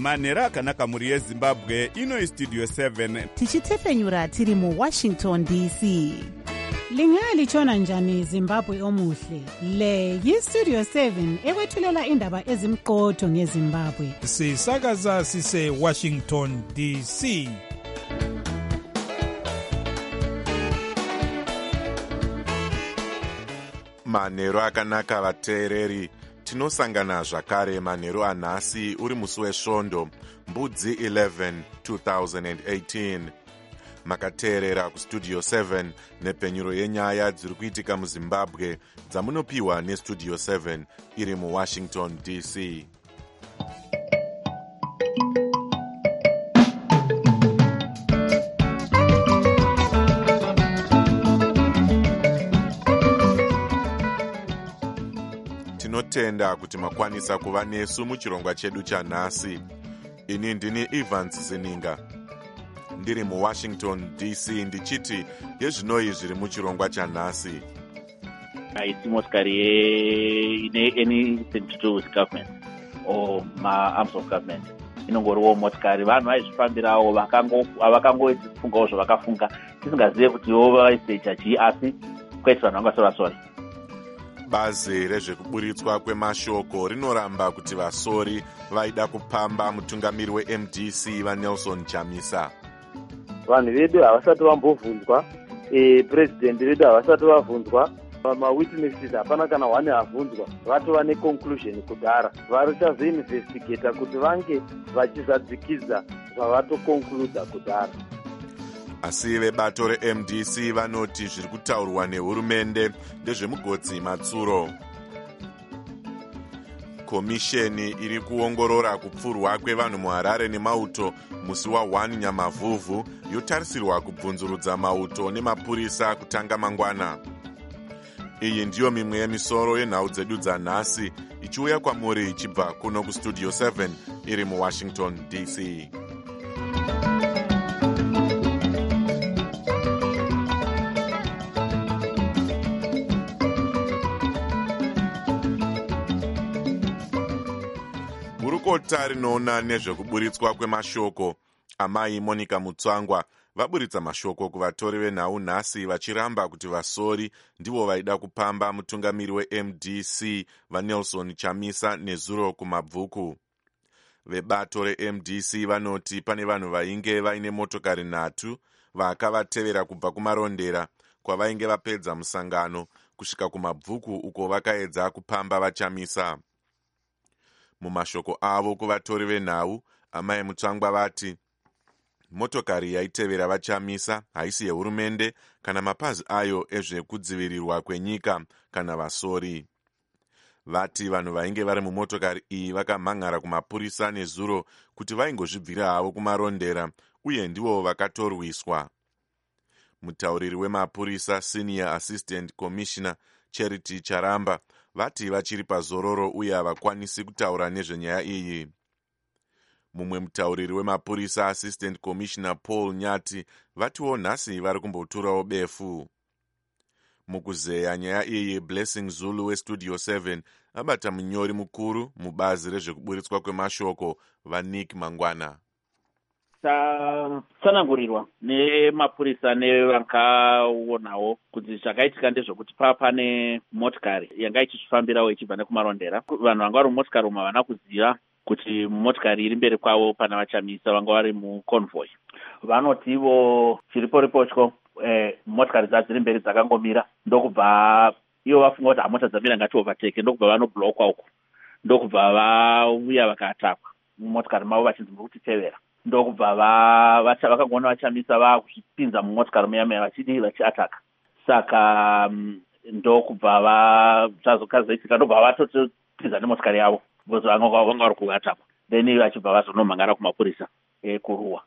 manheru akanaka mhuri yezimbabwe. Ino istudio 7 tichitefenyura tiri muwashington dc. Lingalitshona njani Zimbabwe omuhle? Le yistudio 7 ekwethulela indaba ezimqotho ngeZimbabwe. Sisakaza sise Washington DC. Manheru akanaka vateereri, tinosangana zvakare manheru anhasi uri musi wesvondo mbudzi 11 2018. Makateerera kustudio 7 nepenyuro yenyaya dziri kuitika muZimbabwe dzamunopiwa nestudio 7 iri muWashington DC. Tinotenda kuti makwanisa kuva nesu muchirongwa chedu chanhasi. Ini ndini Evans Zininga, ndiri muWashington DC, ndichiti yezvinoi zviri muchirongwa chanhasi. Haisi motikari ine anything to do with government or arms of government. Inongoriwo motikari vanhu vaizvifambirawo vakangofungawo zvavakafunga tisingazive kuti vaise jaji asi kwete vanhu vangasora. Bazi rezvekuburitswa kwemashoko rinoramba kuti vasori vaida kupamba mutungamiri weMDC vaNelson Chamisa. Vanhu vedu havasati vambobvunzwa, president vedu havasati vabvunzwa, mawitnesses hapana kana one abvunzwa, vatova neconclusion kudhara. Varichazoinvestigata kuti vange vachizadzikidza zvavatoconcluda kudhara. Asi vebato reMDC vanoti zviri kutaurwa nehurumende ndezvemugodzi matsuro. Komisheni iri kuongorora kupfurwa kwevanhu muHarare nemauto musi wa1 Nyamavhuvhu yotarisirwa kubvunzurudza mauto nemapurisa kutanga mangwana. Iyi ndiyo mimwe yemisoro yenhau dzedu dzanhasi ichiuya kwamuri ichibva kuno kustudio 7 iri muWashington DC. Gurukota rinoona nezvekuburitswa kwemashoko, amai Monica Mutsvangwa vaburitsa mashoko kuvatori venhau nhasi vachiramba kuti vasori ndivo vaida kupamba mutungamiri weMDC vaNelson Chamisa nezuro kumabvuku. Vebato reMDC vanoti pane vanhu vainge vaine motokari 3 vakavatevera kubva kumarondera kwavainge vapedza musangano kusvika kumabvuku uko vakaedza kupamba vaChamisa. Mumashoko avo kuvatori venhau, amai Mutsvangwa vati motokari yaitevera vaChamisa haisi yehurumende kana mapazi ayo ezvekudzivirirwa kwenyika kana vasori. Vati vanhu vainge vari mumotokari iyi vakamhan'ara kumapurisa nezuro kuti vaingozvibvira havo kumarondera uye ndivo vakatorwiswa. Mutauriri wemapurisa Senior Assistant Commissioner Charity Charamba vati vachiri pazororo uye havakwanisi kutaura nezvenyaya iyi. Mumwe mutauriri wemapurisa Assistant Commissioner Paul Nyati vatiwo nhasi vari kumboturawo befu. Mukuzeya nyaya iyi, Blessing Zulu westudio 7 abata munyori mukuru mubazi rezvekuburitswa kwemashoko vaNick Mangwana. Tsanangurirwa nemapurisa nevakaonawo kuti zvakaitika ndezvekuti pane motikari yanga ichifambirawo ichibva nekumarondera. Vanhu vanga vari mumotikari umu havana kuziva kuti motikari iri mberi kwavo pana vaChamisa vanga vari muconvoy. Vanotivo chiriporipochko motikari dzadzo dziri mberi dzakangomira, ndokubva ivo vafunga kuti mota dzamira ngati overtake, ndokubva vanoblokwa uko, ndokubva vauya vakatakwa mumotikari mavo vachinzi muri kutitevera. Ndokubva vakagona vaChamisa vakuzvipinza mumotikari muyamaya vachiataka. Saka ndokubva zvazokazoitika, ndobva vatotopinza nemotikari yavo because vanga vari kuatakwa, then vachibva vazonomhangara kumapurisa kuruwa.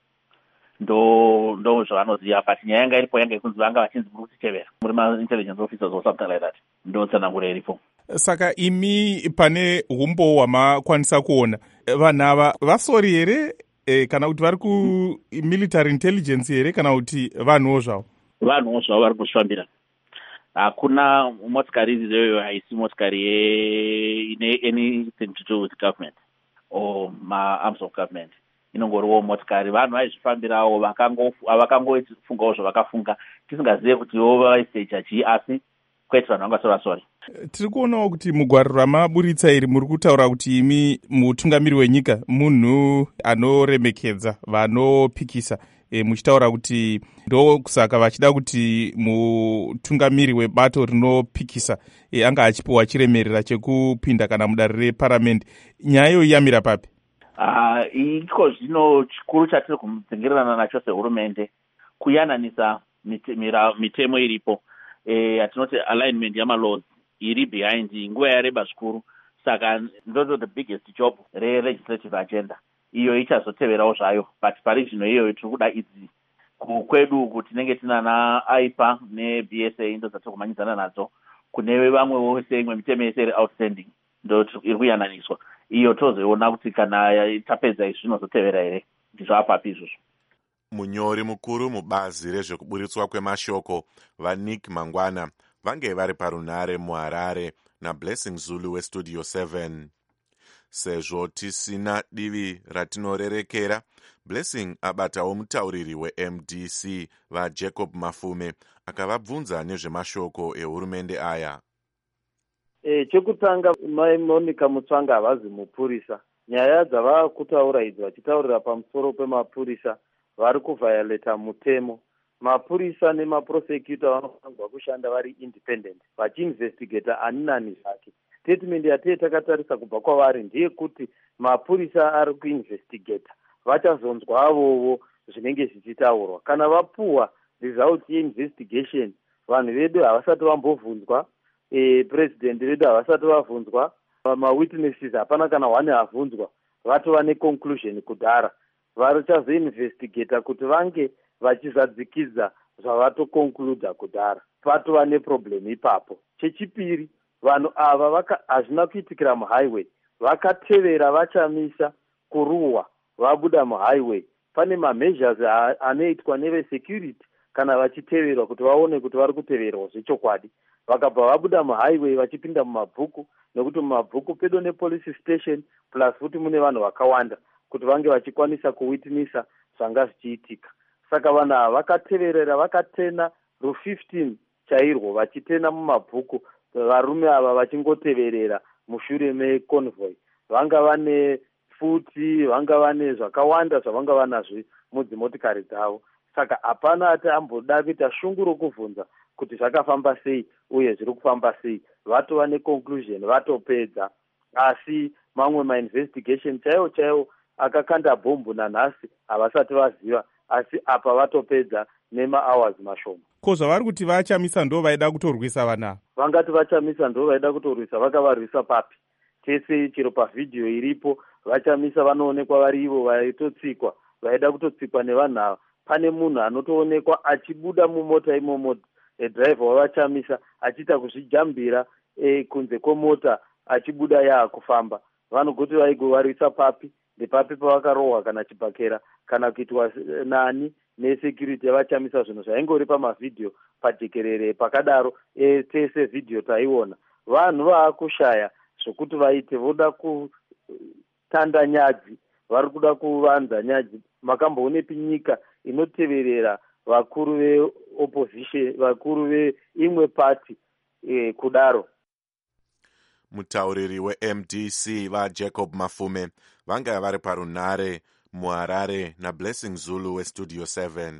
Ndo zvavanoziva, but nyaya yanga iripo yanga ikunzi vanga vachinzi muri kutitevera, muri ma-intelligence officers or something like that. Ndo tsanangura iripo. Saka imi pane humbo hwamakwanisa kuona vanhu ava vasori here kana kuti vari kumilitary intelligence here kana kuti vanhuwo zvavo? Vanhuwo zvavo vari kuzvifambira. Hakuna motikari iyoyo haisi motikari ine anything to do with government or ma-arms of government. Inongoriwo motikari. Vanhu vaizvifambirawo vakangofungawo zvavakafunga tisingazive kuti vaise chachi, asi kwete vanhu vangasora sori. Tiri kuonawo kuti mugwaro ramaburitsa iri muri kutaura kuti imi mutungamiri wenyika munhu anoremekedza vanopikisa, muchitaura kuti ndokusaka vachida kuti mutungamiri webato rinopikisa anga achipiwa chiremerera chekupinda kana mudare reparamende. Nyaya iyo yamira papi? Iko zvino chikuru chatiri kumudzingirirana nacho sehurumende kuyananisa mitemo iripo, yatinoti alignment yamalaws iri behind nguva yareba zvikuru. Saka ndoto the biggest job re-legislative agenda iyo ichazoteverawo zvayo, but pari zvino iyoyo tiri kuda idzi kwedu kuti tinenge tinana aipa nebsa ndo dzatiri kumanyidzana nadzo. Kune vamwewo seimwe mitemo yese iri outstanding ndo iri kuyananiswa, iyo tozoiona kuti kana tapedza izvi zvinozotevera here. Ndizvo apapi izvozvo. Munyori mukuru mubazi rezvekuburitswa kwemashoko vaNick Mangwana vange vari parunare muHarare naBlessing Zulu weStudio 7. Sezvo tisina divi ratinorerekera, Blessing abatawo mutauriri weMDC vaJacob Mafume akavabvunza nezvemashoko ehurumende aya. Chekutanga mai Monica Mutsvanga havazi mupurisa. Nyaya dzava kutaura idzi vachitaurira pamusoro pemapurisa vari kuvhayoleta mutemo. Mapurisa nemaprosecutor vanofanirwa kushanda vari independent vachiinvestigata ani nani zvake. Statement yatei takatarisa kubva kwavari ndiye kuti mapurisa ari kuinvestigata vachazonzwa avovo zvinenge zvichitaurwa. Kana vapuwa result yeinvestigation, vanhu vedu havasati vambobvunzwa, president vedu havasati vabvunzwa, mawitnesses hapana kana one abvunzwa, vatova neconclusion kudhara. Vachazoinvestigata kuti vange vachizadzikidza zvavatoconcluda kudhara, patova neproblem ipapo. Chechipiri, vanhu ava hazvina kuitikira muhighway, vakatevera vachamisa kuruwa vabuda muhighway. Pane mameasures anoitwa nevesecurity kana vachiteverwa kuti vaone kuti vari kuteverwa zvechokwadi. Vakabva vabuda muhighway vachipinda mumabhuku, nekuti mumabhuku pedo nepolice station plus futi mune vanhu vakawanda kuti vange vachikwanisa kuwitnessa zvanga zvichiitika. Saka vanhu ava vakateverera, vakatena ru15 chairwo vachitena mumabhuku, varume ava vachingoteverera mushure meconvoy. Vanga vane futi, vanga vane zvakawanda zvavanga vanazvo mudzimotikari dzavo. Saka hapana ati amboda kuita shungu rokuvhunza kuti zvakafamba sei uye zviri kufamba sei. Vatova neconclusion, vatopedza. Asi mamwe mainvestigation chaiwo akakanda bhombu nanhasi havasati vaziva, asi apa vatopedza nema-hours mashoma. Ko zvavari kuti vachamisa ndo vaida kutorwisa vana? Vangati vachamisa ndo vaida kutorwisa, vakavarwisa papi? Tese chero pavhidhiyo iripo, vachamisa vanoonekwa vari ivo vaitotsikwa, vaida kutotsikwa nevanhu ava. Pane munhu anotoonekwa achibuda mumota imomo, driver wavachamisa achiita kuzvijambira kunze kwemota achibuda yaakufamba. Vanogoti vaigovarwisa papi? Ndepapi pavakarohwa kana chibhakera kana kuitwa nani nesecurity yavachamisa. Zvinhu zvaingori pamavhidhiyo pajekerere pakadaro, tese vhidhiyo taiona. Vanhu vaakushaya zvokuti vaite, voda kutanda nyadzi, vari kuda kuvanza nyadzi. Makamboonepi nyika inoteverera vakuru veopposition, vakuru veimwe party kudaro? Mutauriri weMDC vaJacob Mafume vanga vari parunare muHarare naBlessing Zulu weStudio 7.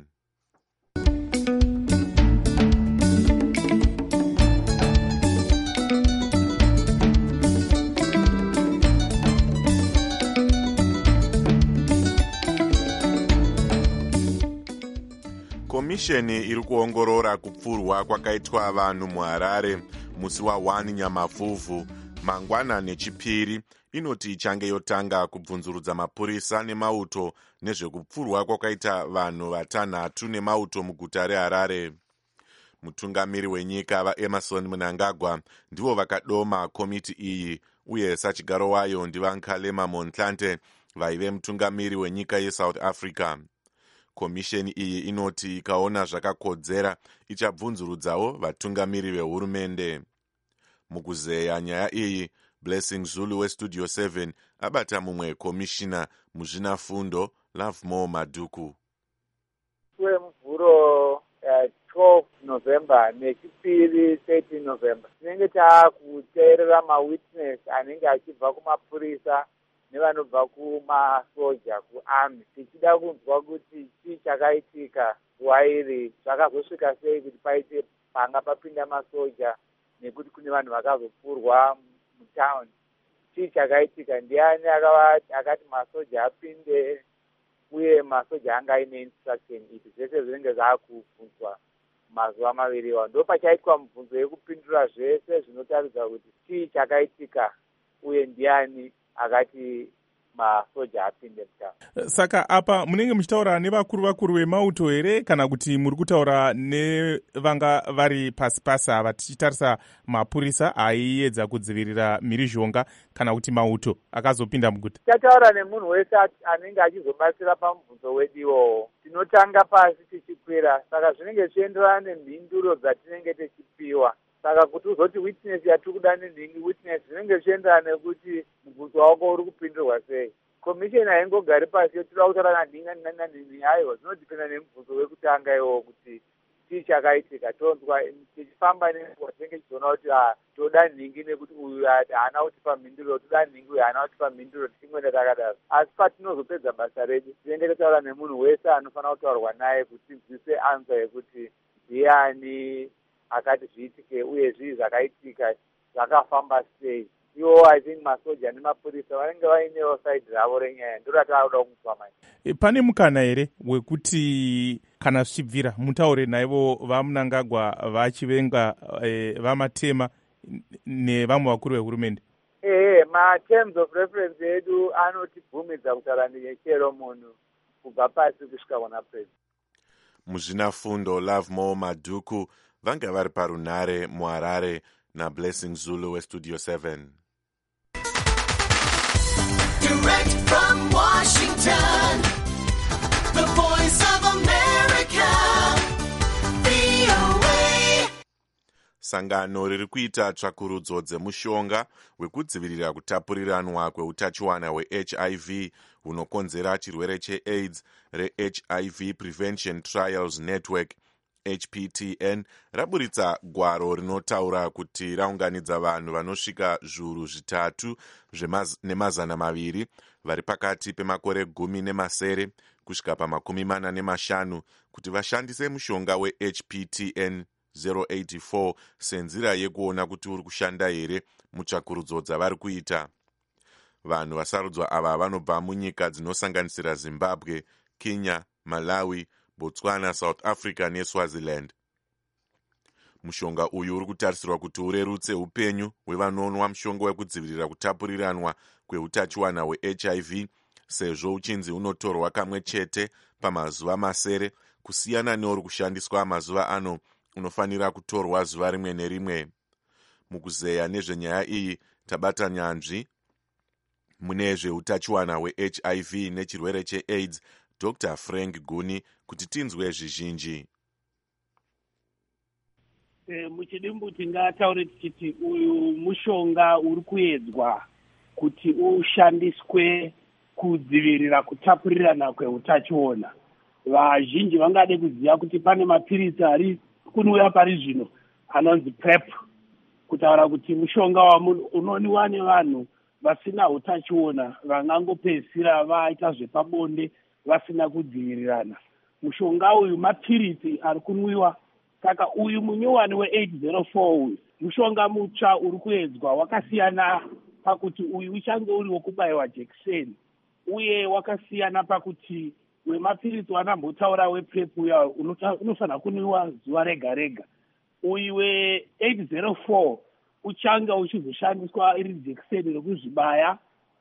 Komisheni iri kuongorora kupfurwa kwakaitwa vanhu muHarare musi wa1 Nyamavhuvhu mangwana neChipiri inoti ichange yotanga kubvunzurudza mapurisa nemauto nezvekupfurwa kwakaita vanhu vatanhatu nemauto muguta reHarare. Mutungamiri wenyika vaEmerson Mnangagwa ndivo vakadoma komiti iyi, uye sachigaro wayo ndivaNkhalema Motlanthe vaive mutungamiri wenyika yeSouth Africa. Komisheni iyi inoti ikaona zvakakodzera ichabvunzurudzawo vatungamiri vehurumende. Mukuzeya nyaya iyi, Blessing Zulu westudio 7 abata mumwe komishina muzvinafundo Lovemore Maduku. Mvhuro 12 November nechipiri 13 November tinenge taakuteerera mawitness anenge achibva kumapurisa nevanobva kumasoja kuarmy tichida kunzwa kuti chii chakaitika zuva iri zvakazosvika sei kuti paite panga papinda masoja nekuti kune vanhu vakazopfurwa mutown. Chii chakaitika, ndiani akati masoja apinde uye masoja anga aine instruction iti zvese zvinenge zvaakubvunzwa mazuva maviri iwayo. Ndo pachaitwa mibvunzo yekupindura zvese zvinotaridza kuti chii chakaitika uye ndiani akati masoja apinde mutown. Saka apa munenge muchitaura nevakuru vemauto here kana kuti muri kutaura nevanga vari pasi ava tichitarisa mapurisa aiedza kudzivirira mhirizhonga kana kuti mauto akazopinda muguta? Tataura nemunhu wese anenge achizobatsira pamubvunzo wedu iwowo. Tinotanga pasi tichikwira, saka zvinenge zvichienderana nemhinduro dzatinenge tichipiwa. Saka kuti uzoti witness yatiri kuda nenhingi witness zvinenge zvichienderana nekuti mubvunzo wako uri kupindurwa sei. Komisheni haingogari pasi yotoda kutaura nanhingi aiwa, zvinodhipenda nemubvunzo wekutanga iwowo kuti chii chakaitika. Tonzwa tichifamba nenguva tinenge tichiona kuti toda nhingi nekuti uyu haana kutipa mhinduro, toda nhingi uyu haana kutipa mhinduro, tichingwenda takadaro. Asi patinozopedza basa redu tinenge totaura nemunhu wese anofanira kutaurwa naye kuti tinzwise ansa yekuti ndiani akati zviitike uye zvii zvakaitika zvakafamba sei. Iwo I think masoja nemapurisa vanenge vainewo side ravo renyaya, ndiro rataakuda kunzwa manje. Pane mukana here wekuti kana zvichibvira mutaure naivo vaMnangagwa vachivenga vamatema nevamwe vakuru vehurumende? Ma-terms of reference edu anotibvumidza kutaura nechero munhu kubva pasi kusvika kuna president. Muzvinafundo Lovemore Maduku vanga vari parunhare muHarare naBlessing Zulu westudio 7. Direct from Washington, the voice of America, VOA. Sangano riri kuita tsvakurudzo dzemushonga wekudzivirira kutapuriranwa kweutachiwana hweHIV hunokonzera chirwere cheAIDS reHIV Prevention Trials Network HPTN raburitsa gwaro rinotaura kuti raunganidza vanhu vanosvika zviuru zvitatu nemazana maviri vari pakati pemakore 10 kusvika pa45 kuti vashandise mushonga weHPTN 084 senzira yekuona kuti uri kushanda here mutsvakurudzo dzavari kuita. Vanhu vasarudzwa ava vanobva munyika dzinosanganisira Zimbabwe, Kenya, Malawi, Botswana, South Africa neSwaziland. Mushonga uyu uri kutarisirwa kuti urerutse upenyu hwevanonwa mushonga wekudzivirira kutapuriranwa kweutachiwana hweHIV sezvo uchinzi unotorwa kamwe chete pamazuva masere kusiyana neuri kushandiswa mazuva ano unofanira kutorwa zuva rimwe nerimwe. Mukuzeya nezvenyaya iyi tabata nyanzvi mune zveutachiwana hweHIV nechirwere cheAIDS Dr. Frank Guni kuti tinzwe zvizhinji. Muchidimbu tingataure tichiti uyu mushonga uri kuedzwa kuti ushandiswe kudzivirira kutapurirana kweutachiona. Vazhinji vangade kuziva kuti pane mapirisi ari kunouya pari zvino anonzi PrEP, kutaura kuti mushonga unoniwa nevanhu vasina utachiona vangangopedzisira vaita zvepabonde vasina kudzivirirana. Mushonga uyu mapirisi ari kunwiwa. Saka uyu munyowani we804 uyu mushonga mutsva uri kuedzwa wakasiyana pakuti uyu uchange uri wokubaiwa jekiseni uye wakasiyana pakuti wemapirisi wanambotaura wePrEP uya unofanira kunwiwa zuva rega rega. Uyu we804 uchange uchizoshandiswa iri jekiseni rekuzvibaya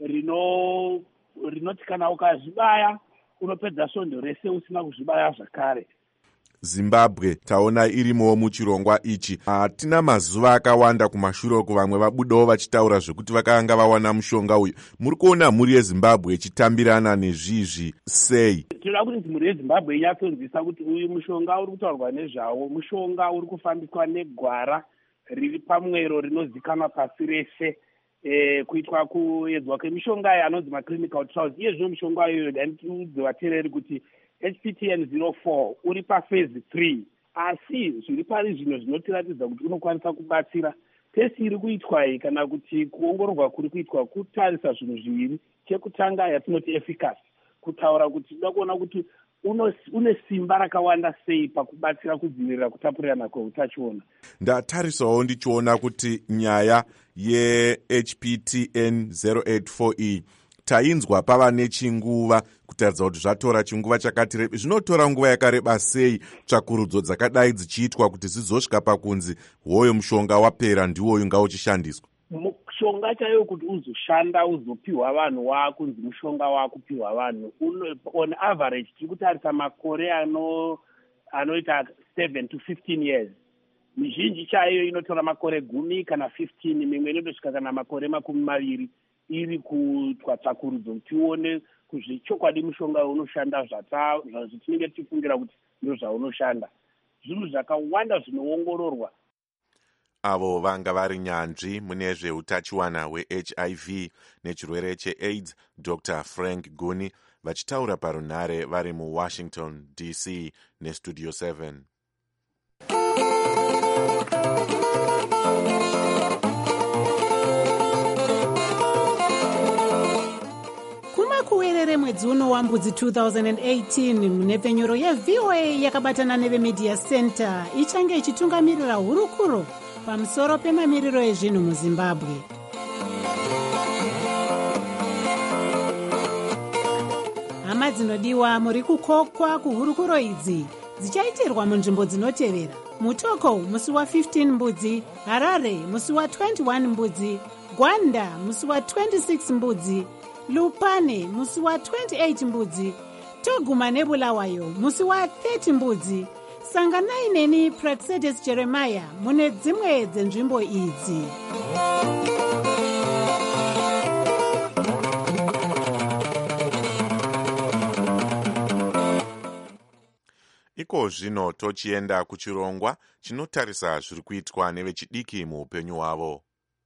rinoti kana ukazvibaya unopedza svondo rese usina kuzvibaya zvakare. Zimbabwe taona irimowo muchirongwa ichi. Hatina mazuva akawanda kumashure kuvamwe vabudawo vachitaura zvekuti vakanga vawana mushonga uyu. Muri kuona mhuri yeZimbabwe ichitambirana nezvizvi sei? Tinoda kuti mhuri yeZimbabwe inyatsonzwisa kuti uyu mushonga uri kutaurwa nezvawo mushonga uri kufambiswa negwara riri pamwero rinozikanwa pasi rese kuitwa kuedzwa kwemishonga anonzi maclinical trials. Iyezvo mishonga iyoyo dandiudze vateereri kuti HPTN 04 uri paphase 3, asi zviri pari zvino zvinotiratidza kuti unokwanisa kubatsira. Tesi iri kuitwa iyi kana kuti kuongororwa kuri kuitwa kutarisa zvinhu zviviri. Chekutanga yatinoti efficacy, kutaura kuti toda kuona kuti une simba rakawanda sei pakubatsira kudzivirira kutapurirana kweutachiona. Ndatarisawo ndichiona kuti nyaya yeHPTN 084E tainzwa pava nechinguva kutaridza kuti zvatora chinguva chakati rebe. Zvinotora nguva yakareba sei tsvakurudzo dzakadai dzichiitwa kuti zizosvika pakunzi hoyo mushonga wapera ndiwoyu ngauchishandiswa? Mushonga chaiyo kuti uzoshanda uzopiwa vanhu wakunzi mushonga wakupiwa vanhu on average tiri kutarisa makore anoita 7 to 15 years. Mizhinji chaiyo inotora makore 10 kana 15, mimwe inotosvika kana makore 20 iri kuitwa tsvakurudzo kuti tione kuzvichokwadi mushonga unoshanda zvatinenge tichifungira kuti ndo zvaunoshanda. Zvinhu zvakawanda zvinoongororwa. Avo vanga vari nyanzvi mune zveutachiwana hweHIV nechirwere cheAIDS, Dr. Frank Guni, vachitaura parunhare vari muWashington DC neStudio 7. kuwerere mwedzi uno wambudzi 2018 munepfenyuro yeVOA yakabatana nevemedia center ichange ichitungamirira hurukuro pamusoro pemamiriro ezvinhu muZimbabwe. Hama dzinodiwa, muri kukokwa kuhurukuro idzi dzichaitirwa munzvimbo dzinotevera: Mutoko musi wa15 mbudzi, Harare musi wa21 mbudzi, Gwanda musi wa26 mbudzi, Lupane musi wa28 mbudzi, Toguma neBulawayo musi wa30 mbudzi. Sanganai neni Praxedes Jeremiah mune dzimwe dzenzvimbo idzi. Iko zvino tochienda kuchirongwa chinotarisa zviri kuitwa nevechidiki muupenyu hwavo.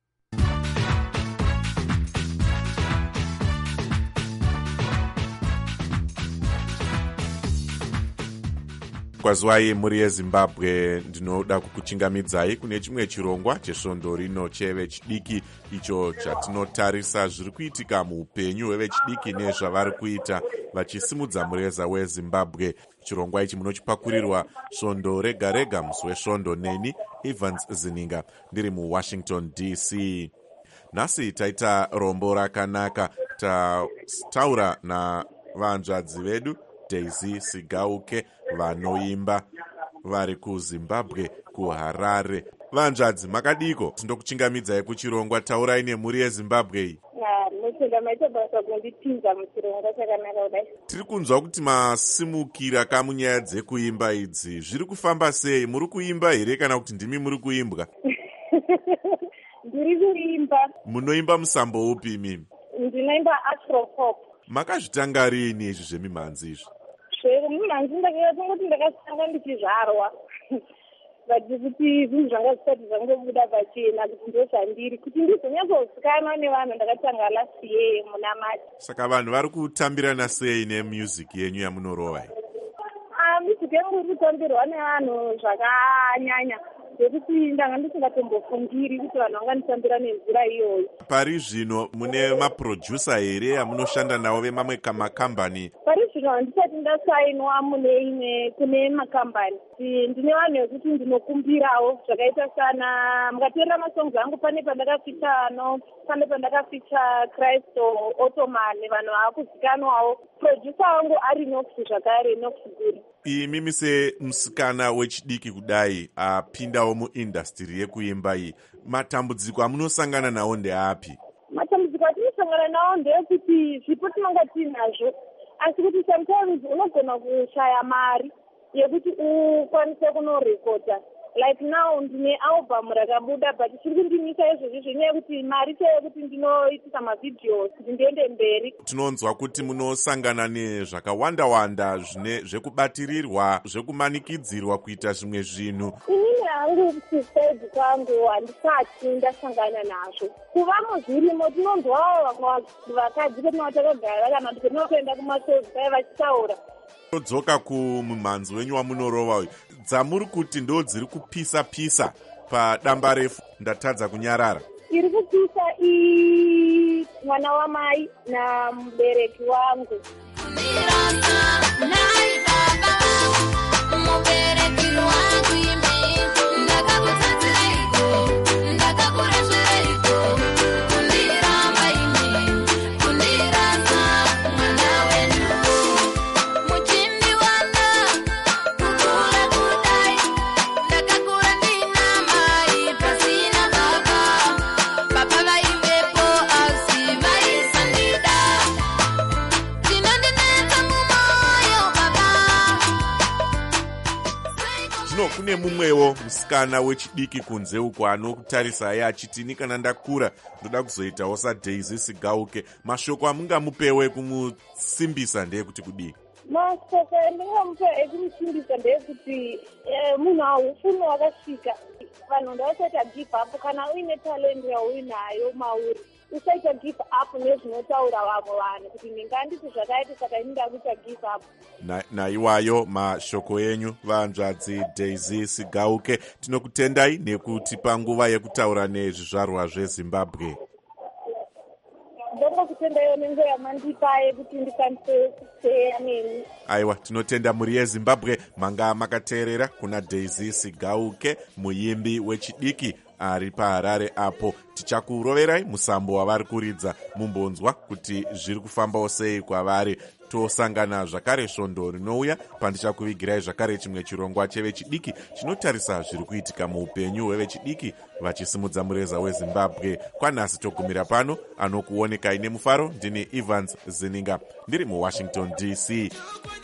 Kwazwai muri yeZimbabwe, ndinoda kukuchingamidzai kune chimwe chirongwa chesvondo rino chevechidiki, icho chatinotarisa zviri kuitika muupenyu hwevechidiki nezvavari kuita vachisimudza mureza weZimbabwe. Chirongwa ichi munochipakurirwa svondo rega rega musi wesvondo neni Evans Zininga ndiri muWashington DC. Nhasi taita rombo rakanaka, taura navanzvadzi vedu Daisy Sigauke vanoimba vari kuZimbabwe, kuHarare. Vanzvadzi, makadiko? Tindokuchingamidzai kuchirongwa, taurai nemhuri yeZimbabwe iyi. Tiri kunzwa kuti masimukira kamunyaya dzekuimba idzi. Zviri kufamba sei? Muri kuimba here kana kuti ndimi muri kuimbwa? Ndiri kuimba. Munoimba musambo upi imimi? Ndinoimba afropop. Makazvitanga rini izvi zvemimhanzi izvi? Zvemimhanzi ndakatongoti ndakatanga ndichizvarwa. Vati kuti zvinhu zvanga zvisati zvangobuda pachena kuti ndozvandiri, kuti ndizonyatsozikanwa nevanhu ndakatanga last year muna March. Saka vanhu vari kutambirana sei nemusic yenyu yamunorova? Music yangu iri kutambirwa nevanhu zvakanyanya, zvekuti ndanga ndisingatombofungiri kuti vanhu vanganditambira nenzira iyoyo. Pari zvino mune maproducer here amunoshanda navo vemamwe makambani? Pari zvino handisati ndasainwa kune makambani. Ndine vanhu vekuti ndinokumbirawo zvakaita sana, mukateerera masongs angu pane pandakaficha Kristo Ottoman, vanhu vaakuzikanwawo. Producer wangu ari Nox zvakare, Nox Good. Imimi semusikana wechidiki kudai apindawo muindastry yekuimba iyi, matambudziko amunosangana nawo ndeapi? Matambudziko atinosangana nawo ndeyekuti zvipo tinonga tinazvo, asi kuti sometimes unogona kushaya mari yekuti ukwanise kunorekodha. like now ndine album rakabuda but chiri kundimisa izvozvi zvenyaya yekuti mari chaiyo kuti ndinoitisa mavidheos kuti ndiende mberi. Tinonzwa kuti munosangana nezvakawanda-wanda zvekubatirirwa, zvekumanikidzirwa kuita zvimwe zvinhu. Inini hangu kusaizi kwangu handisati ndasangana nazvo. Kuva muzvirimo tinonzwawo vakadzi petinova takagara kana kuti petinotoenda kumashozi pai vachitaura. Todzoka kumumhanzi wenyu wamunorova uyu, dzamuri kuti ndo dziri kupisa-pisa padamba refu, ndatadza kunyarara. Iri kupisa mwana wamai namubereki wangu. Kune mumwewo musikana wechidiki kunze uko anokutarisa achitini kana ndakura ndoda kuzoitawo saDaisy Sigauke. Mashoko amungamupewe kumusimbisa ndeyekuti kudii? Mashoko andingamupe ekumusimbisa ndeyekuti munhu haufuni wakasvika. Vanhu ndavasaita give up kana uine talent yauinayo mauri. Usaita give up nezvinotaura vamwe vanhu kuti ndinganditi zvakaita saka ini ndakuita give up. Naiwayo mashoko enyu vanzvadzi Daisy Sigauke. Tinokutendai nekutipa nguva yekutaura nezvizvarwa zveZimbabwe. Ndongo kutendayo nenguva yamandipa yekuti ndikwanise kuteya nemi. Aiwa, tinotenda muri yeZimbabwe. Manga makateerera kuna Daisy Sigauke, muimbi wechidiki ari paHarare apo. Tichakuroverai musambo wavari kuridza mumbonzwa kuti zviri kufambawo sei kwavari. Tosangana zvakare svondo rinouya pandichakuvigirai zvakare chimwe chirongwa chevechidiki chinotarisa zviri kuitika muupenyu hwevechidiki vachisimudza mureza weZimbabwe. Kwanhasi togumira pano. Anokuonekai nemufaro ndini Evans Zininga ndiri muWashington DC.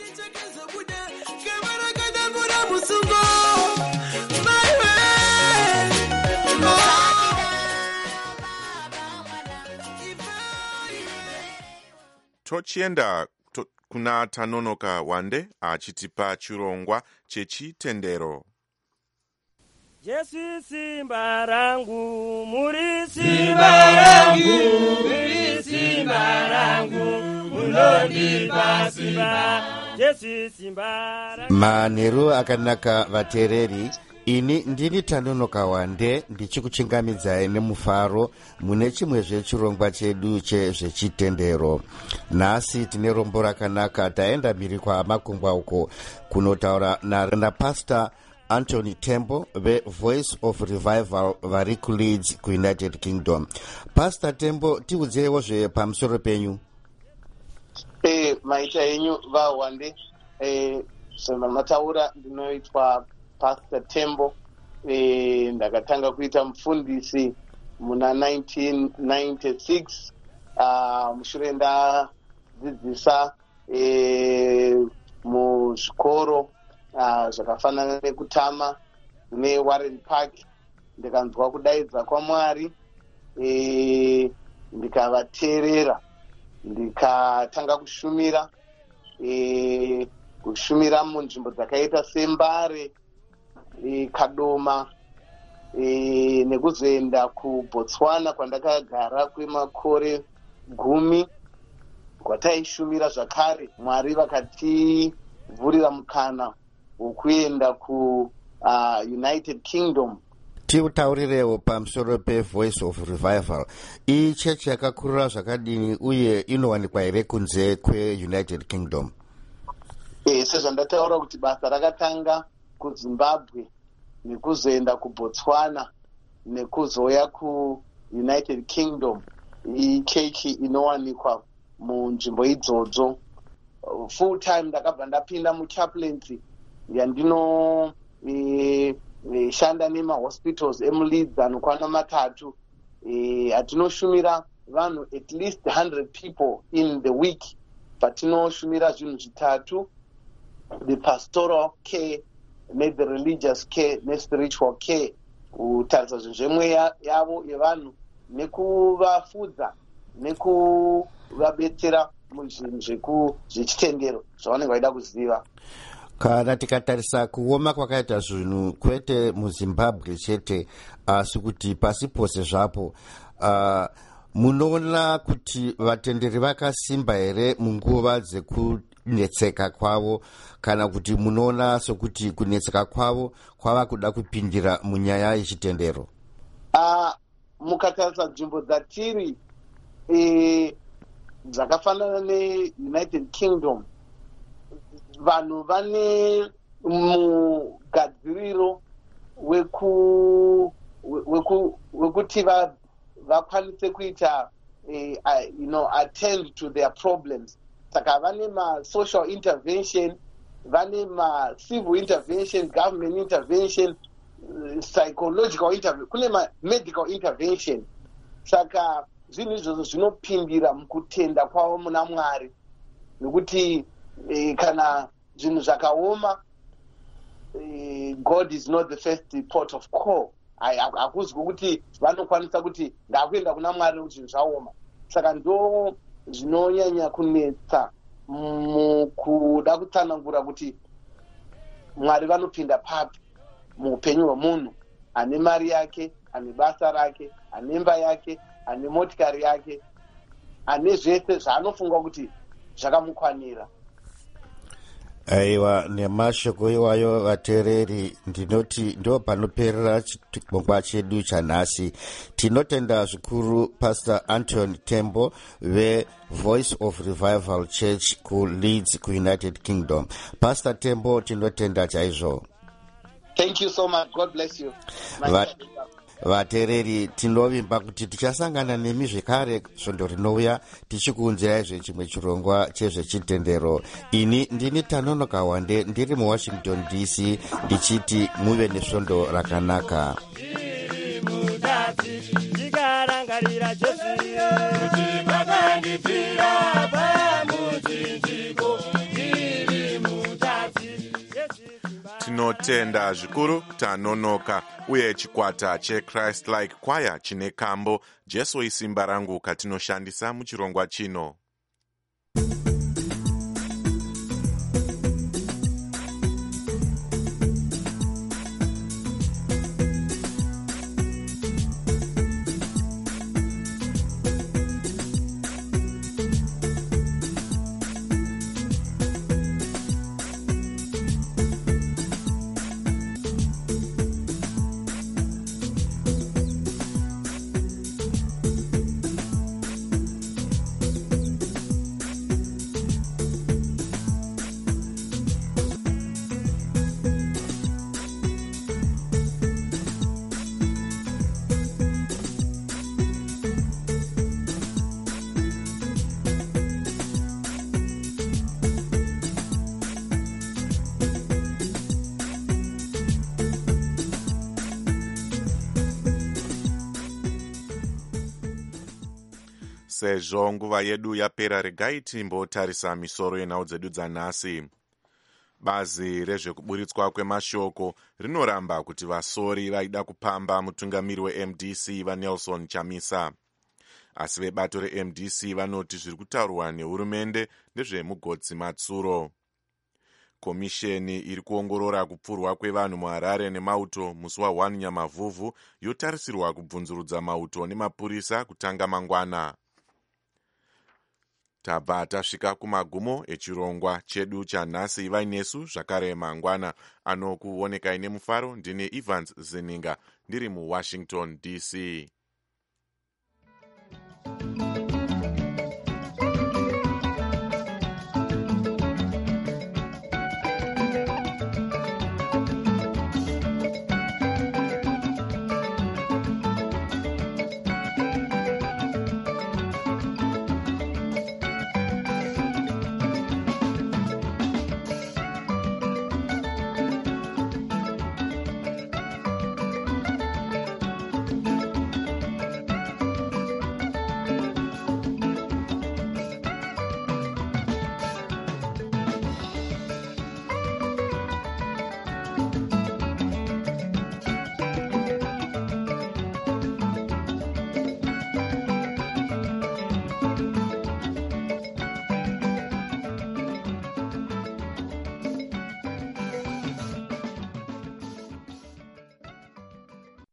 Tochienda kuna Tanonoka Wande achitipa chirongwa chechitendero. Jesu simba rangu, muri simba rangu, muri simba rangu, munondipa simba. Jesu simba rangu. Manheru akanaka vateereri. Ini ndini Tanonoka Wande ndichikuchingamidzai nemufaro mune chimwezve chirongwa chedu chezvechitendero. Nhasi tine rombo rakanaka. Taenda mhiri kwamakungwa uko kunotaura naPastor Anthony Tembo veVoice of Revival vari kuLeeds kuUnited Kingdom. Pastor Tembo, tiudzeiwo pamusoro penyu. Maita enyu vaWande. Mataura ndinoitwa Pastor Tembo. Ndakatanga kuita mufundisi muna 1996. Mushure ndadzidzisa muzvikoro zvakafanana nekutama neWarren Park. Ndikanzwa kudaidza kwaMwari, ndikavateerera, ndikatanga kushumira munzvimbo dzakaita seMbare, Kadoma, nekuzoenda kuBotswana kwandakagara kwemakore 10 kwataishumira zvakare. Mwari vakativhurira mukana wokuenda kuUnited Kingdom. Tiutaurirewo pamusoro peVoice of Revival. Iyi chechi yakakurira zvakadini uye inowanikwa here kunze kweUnited Kingdom? Sezvandataura kuti basa rakatanga kuZimbabwe nekuzoenda kuBotswana nekuzoya kuUnited Kingdom. Iyi chechi inowanikwa munzvimbo idzodzo. Full time ndakabva ndapinda muchaplaincy yandino shanda nemahospitals emuLeeds anokwana 3. Atinoshumira vanhu at least 100 people in the week. Patinoshumira zvinhu 3: the pastoral care, nethe religious care nespiritual care, kutarisa zvinhu zvemweya yavo yevanhu nekuvafudza nekuvabetsera muzvinhu zvechitendero zvavanenge vaida kuziva. Kana tikatarisa kuoma kwakaita zvinhu kwete muzimbabwe chete asi kuti pasi pose zvapo, munoona kuti vatenderi vakasimba here munguva dzekunetseka kwavo, kana kuti munoona sokuti kunetseka kwavo kwava kuda kupindira munyaya yechitendero? Mukatarisa nzvimbo dzatiri dzakafanana neUnited Kingdom, vanhu vane mugadziriro wekuti vakwanise kuita attend to their problems. Saka vane ma-social intervention, vane ma-civil intervention, government intervention, psychological intervention, kune ma-medical intervention. Saka zvinhu izvozvo zvinopindira mukutenda kwavo muna Mwari, nekuti kana zvinhu zvakaoma, God is not the first port of call. Hakuzwi kuti vanokwanisa kuti ndakuenda kuna Mwari kuti zvinhu zvaoma. Saka ndo zvinonyanya kunetsa mukuda kutsanangura kuti Mwari vanopinda papi muupenyu hwemunhu ane mari yake, ane basa rake, ane imba yake, ane motikari yake, ane zvese zvaanofunga kuti zvakamukwanira. Aiwa, nemashoko iwayo vateereri, ndinoti ndo panoperera chirongwa chedu chanhasi. Tinotenda zvikuru Pastor Anton Tembo veVoice of Revival Church kuLeeds kuUnited Kingdom. Pastor Tembo, tinotenda chaizvo. Thank you so much. God bless you. Vateereri, tinovimba kuti tichasangana nemi zvekare svondo rinouya tichikuunzirai zvechimwe chirongwa chezvechitendero. Ini ndini Tanonoka Wande, ndiri muWashington DC, ndichiti muve nesvondo rakanaka. Tinotenda zvikuru Tanonoka uye chikwata cheChrist Like Choir chine kambo Jesu isimba rangu katinoshandisa muchirongwa chino. Sezvo nguva yedu yapera, regai timbotarisa misoro yenhau dzedu dzanhasi. Bazi rezvekuburitswa kwemashoko rinoramba kuti vasori vaida kupamba mutungamiri weMDC vaNelson Chamisa. Asi vebato reMDC vanoti zviri kutaurwa nehurumende ndezvemugodzi Matsuro. Komisheni iri kuongorora kupfurwa kwevanhu muHarare nemauto musi wa1 Nyamavhuvhu yotarisirwa kubvunzurudza mauto nemapurisa kutanga mangwana. Tabva tasvika kumagumo echirongwa chedu chanhasi. Vainesu zvakare mangwana anokuonekai nemufaro. Ndine Evans Zininga ndiri muWashington DC.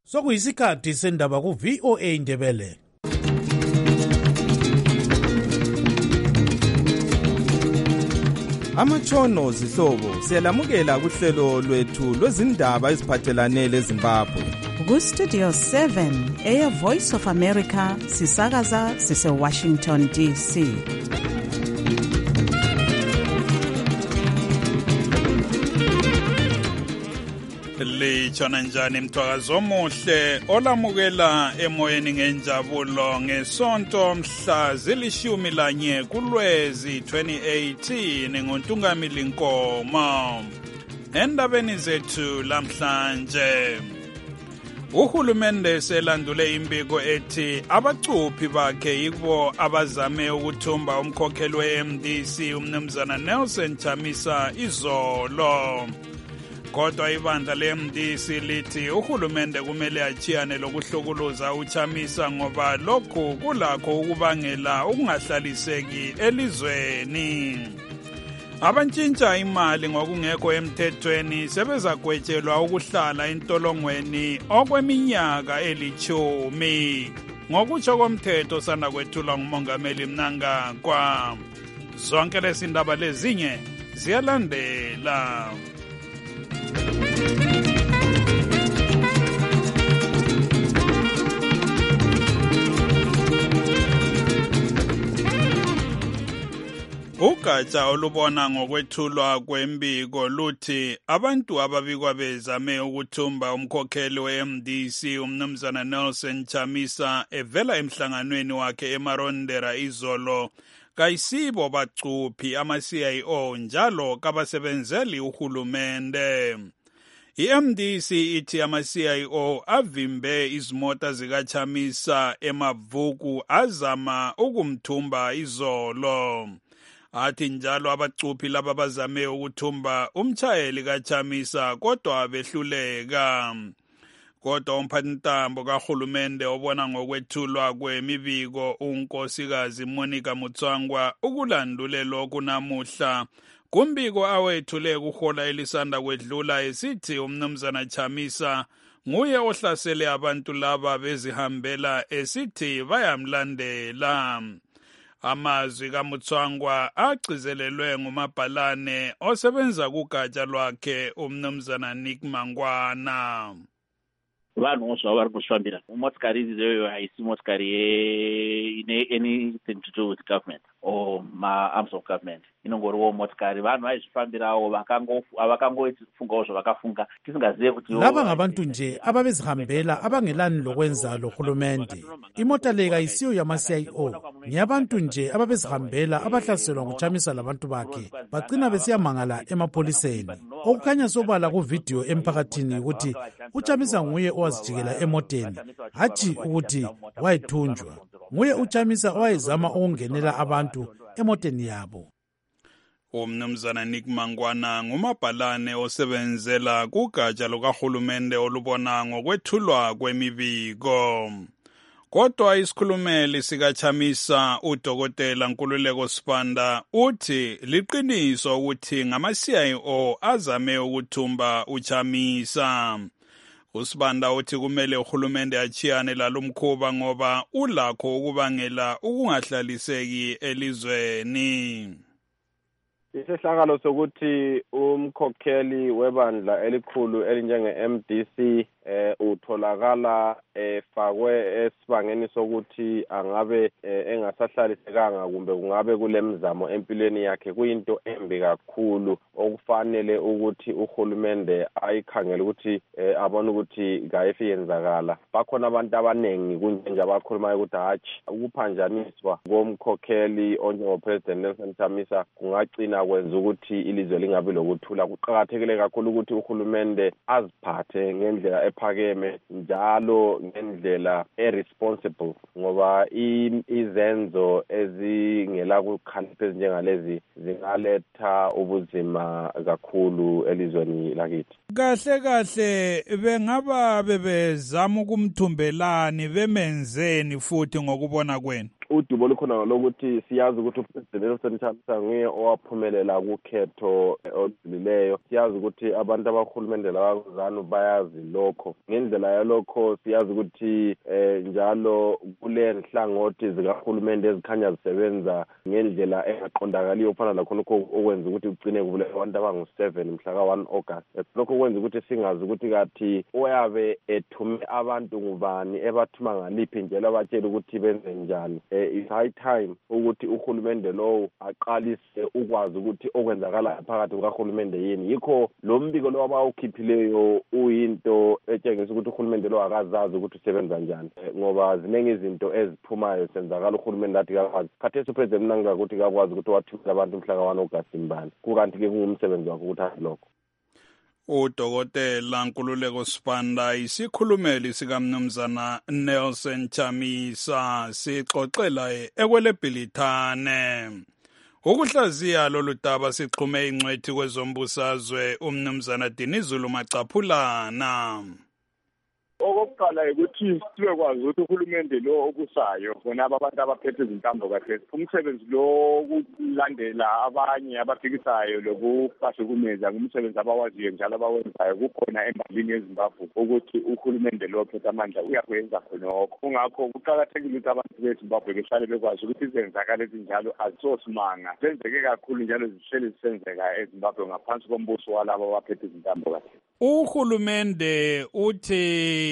Sokuyisikhathi sendaba ku VOA Indebele. Amatshono zihlobo siyalamukela kuhlelo lwethu lwezindaba eziphathelane leZimbabwe. Ku-Studio 7 Air Voice of America sisakaza sise-Washington DC. Litshona njani mthwakazo omuhle olamukela emoyeni ngenjabulo ngesonto mhla zili-11 kuLwezi 2018 ngoNtungamili Nkomo. Endabeni zethu lamhlanje, uhulumende selandule imbiko ethi abacuphi bakhe yibo abazame ukuthumba umkhokheli we-MDC umnumzana Nelson Chamisa izolo. Kodwa ibandla le-MDC lithi uhulumende kumele achiyane lokuhlukuluza uChamisa ngoba lokhu kulakho ukubangela ukungahlaliseki elizweni. Abantshintsha imali ngokungekho emthethweni sebezagwetshelwa ukuhlala entolongweni okweminyaka eli-10 ngokutsho komthetho sanda kwethulwa ngumongameli Mnangagwa. Zonke lezi ndaba lezinye ziyalandela. Ugatsha olubona ngokwethulwa kwembiko luthi abantu ababikwa bezame ukuthumba umkhokheli we-MDC umnumzana Nelson Chamisa evela emhlanganweni wakhe eMarondera izolo kayisibo bacuphi ama-CIO njalo kabasebenzeli uhulumende. I-MDC ithi ama-CIO avimbe izimota zikaChamisa eMavuku azama ukumthumba izolo. Athi njalo abacuphi laba bazame ukuthumba umtshayeli kaChamisa kodwa behluleka. Kodwa umphathintambo kahulumende obona ngokwethulwa kwemibiko unkosikazi Monica Mutswangwa ukulandule lokhu namuhla kumbiko awethule kuhola elisanda kwedlula esithi umnumzana Chamisa nguye ohlasele abantu laba bezihambela esithi bayamlandela. Amazwi kaMutswangwa agcizelelwe ngumabhalane osebenza kugatsha lwakhe umnumzana Nick Mangwana. Vanhu zvavo vari kuzvifambira. Motikari iyoyo haisi motikari ine anything to do with government or arms of government. Inongoriwo motikari vanhu vaizvifambirawo avakangofungawo zvavakafunga tisingazive kuti laba ngabantu nje ababezihambela abangelani lokwenza lohulumende. Imota le kayisiyo yama-CIO, ngeyabantu nje ababezihambela abahlaselwa nguChamisa labantu bakhe bagcina besiyamangala emapholiseni. Okukhanya sobala kuvidiyo emphakathini ukuthi uChamisa nguye owazijikela emoteni, hathi ukuthi wayethunjwa. Nguye uChamisa owayezama ukungenela abantu emoteni yabo. Umnumzana Nick Mangwana ngumabhalane osebenzela kugatsha lukahulumende olubona ngokwethulwa kwemibiko. Kodwa isikhulumeli sikaChamisa uDokotela Nkululeko Sibanda uthi liqiniso ukuthi ngama-CIO azame ukuthumba uChamisa. uSibanda uthi kumele uhulumende achiyane lalomkhuba ngoba ulakho ukubangela ukungahlaliseki elizweni. Isehlakalo sokuthi umkhokheli webandla elikhulu elinjenge-MDC utholakala efakwe esibangeni sokuthi angabe engasahlalisekanga kumbe kungabe kulemzamo empilweni yakhe kuyinto embi kakhulu okufanele ukuthi uhulumende ayikhangele ukuthi abone ukuthi kayifi yenzakala. Bakhona abantu abanengi kunje abakhulumayo ukuthi hatshi ukuphanjaniswa komkhokheli onjengoPresident Nelson Chamisa kungagcina kwenza ukuthi ilizwe lingabi lokuthula. Kuqakathekile kakhulu ukuthi uhulumende aziphathe ngendlela ephakeme njalo ngendlela responsible ngoba izenzo ezingela kukhalipha ezinjengalezi zingaletha ubuzima kakhulu elizweni lakithi. Kahle kahle bengaba bebezama ukumthumbelani bemenzeni futhi ngokubona kwenu? udubo lukhona lokuthi siyazi ukuthi upresident Nelson Chamisa nguye owaphumelela kukhetho oludlulileyo. Siyazi ukuthi abantu abahulumende labazanu bayazi lokho. Ngendlela yalokho siyazi ukuthi njalo kule nhlangothi zikahulumende ezikhanya zisebenza ngendlela engaqondakaliyo ufana lakhona okwenza ukuthi ugcine kuvule abantu abangu-7 mhla ka-1 August. Lokho kwenza ukuthi singazi ukuthi kathi oyabe ethume abantu ngubani ebathuma ngaliphi njalo abatshela ukuthi benze njani. It's high time ukuthi uhulumende lowo aqalise ukwazi ukuthi okwenzakala phakathi kukahulumende yini. Yikho lo mbiko lo abawukhiphileyo uyinto etshengisa ukuthi uhulumende lo akazazi ukuthi usebenza njani, ngoba ziningi izinto eziphumayo senzakala uhulumende athi kakwazi. Khathesi upresident Nanga ukuthi kakwazi ukuthi wathumela abantu mhla ka-1 August mbani, kukanti-ke kungumsebenzi wakho ukuthi athi lokho. Udokotela Nkululeko Sibanda isikhulumeli sikamnumzana Nelson Chamisa sixoxela ekwelebhilithane. Ukuhlaziya lolu daba sixhume ingcwethi kwezombusazwe umnumzana Dinizulu Macaphulana. Okokuqala ukuthi sibekwazi ukuthi uhulumende lo okusayo bona abantu abaphethe izintambo kahle umsebenzi lo wokulandela abanye abafikisayo lokubahlukumeza ngumsebenzi abawaziyo njalo abawenzayo kukhona embalini eZimbabwe ukuthi uhulumende lo ophethe amandla uyakwenza khonokho. Kungakho kuqakathekile ukuthi abantu beZimbabwe behlale bekwazi ukuthi izenzakalo ezinjalo azisosimanga zenzeke kakhulu njalo zihleli zisenzeka eZimbabwe ngaphansi kombuso walabo abaphethe izintambo kahle. Uhulumende uthi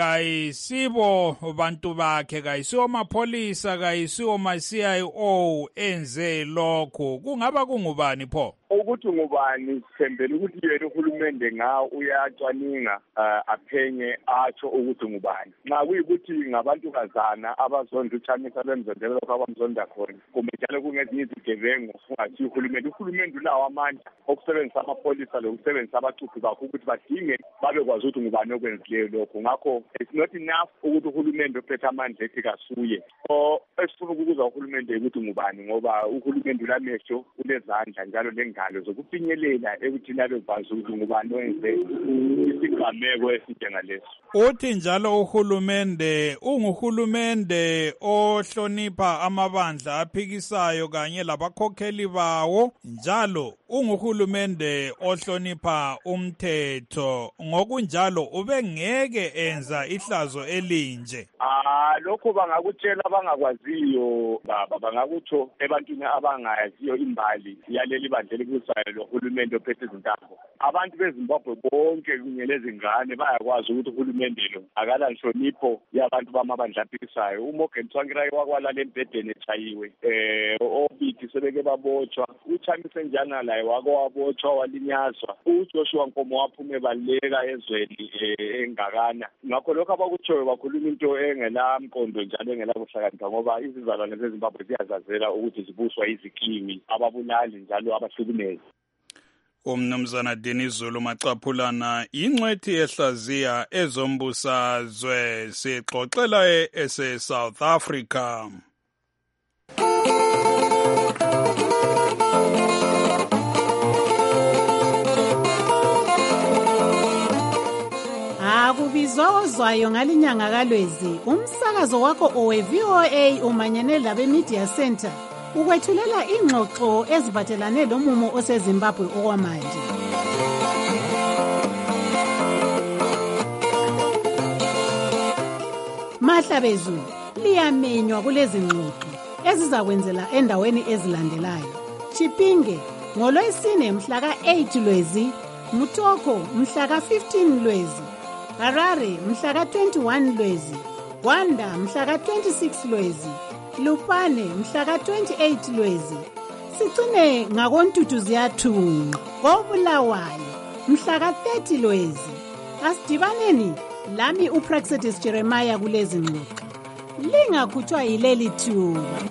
kayisibo bantu bakhe, kayisiwo amapholisa, kayisiwo ma-CIO enze lokho. Kungaba kungubani pho? Ukuthi ngubani sithembele ukuthi yena uhulumende nga uyacwaninga aphenye atsho ukuthi ngubani. Nxa kuyikuthi ngabantu kazana abazonda uChamisa bemzondela lokho abamzonda khona kumbe njalo kungezinye izigebengu kungathi uhulumende ulawo amandla okusebenzisa amapholisa lokusebenzisa abacuphi bakho ukuthi badinge babekwazi ukuthi ngubani okwenzileyo lokho. Ngakho it's not enough ukuthi uhulumende ophethe amandla ethi kasuye. Esifuna ukubuza uhulumende ukuthi ngubani ngoba uhulumende ulamehlo ulezandla njalo lengalo zokufinyelela ekuthini abekwazi ukuthi ngubani owenze isigameko esinjengaleso. Uthi njalo uhulumende unguhulumende ohlonipha amabandla aphikisayo kanye labakhokheli bawo, njalo unguhulumende ohlonipha umthetho. Ngokunjalo ubengeke enza ihlazo elinje. Lokho bangakutshela abangakwaziyo baba, bangakutsho ebantwini abangayaziyo imbali yaleli bandla elikusayo lohulumende ophethe izintambo. Abantu beZimbabwe bonke kunye lezingane bayakwazi ukuthi uhulumende lo akala nhlonipho yabantu bamabandla aphikisayo. uMorgan Tsvangirai wakwalala embhedeni echayiwe, obithi sebeke babotshwa, uChamisa njana laye wako wabotshwa walinyazwa, uJoshua Nkomo waphuma ebaleka ezweni engakana. Ngakho lokho abakutshoyo bakhuluma into engela mqondo njalo engela kuhlakanipha, ngoba izizalwane zeZimbabwe ziyazazela ukuthi zibuswa izikiwi, ababulali njalo abahlukumezi. Umnumzana Dinizulu Macaphulana ingcwethi ehlaziya ezombusazwe sixoxela ese-South Africa. Akubizwa ozwayo ngalinyanga kaLwezi, umsakazo wakho owe-VOA umanyene labe-Media Center ukwethulela ingxoxo eziphathelane lomumo oseZimbabwe okwamanje. Mahlabezulu liyamenywa kulezi ngxoxo ezizakwenzela endaweni ezilandelayo: Chipinge ngoLwesine mhla ka-8 Lwezi, Mutoko mhla ka-15 Lwezi, Harare mhla ka-21 Lwezi, Gwanda mhla ka-26 Lwezi, Lupane mhla ka-28 Lwezi. Sigcine ngakoNtuthu ziyathunqa koBulawayo mhla ka-30 Lwezi. Asidibaneni lami uPraxedis Jeremiah kulezi ngxoxo. Lingakhutshwa yileli thuba.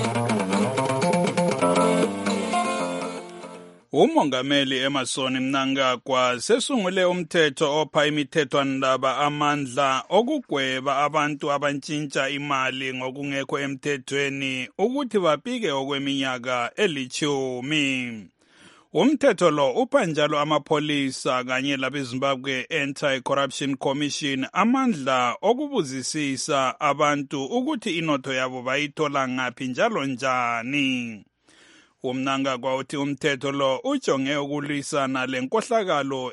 Umongameli Emmerson Mnangagwa sesungule umthetho opha imithethwandaba amandla okugweba abantu abantshintsha imali ngokungekho emthethweni ukuthi bapike okweminyaka 10. Umthetho lo upha njalo amapholisa kanye labeZimbabwe Anti-Corruption Commission amandla okubuzisisa abantu ukuthi inotho yabo bayithola ngaphi njalo njani. Umnangagwa uthi umthetho lo ujonge ukulwisana lenkohlakalo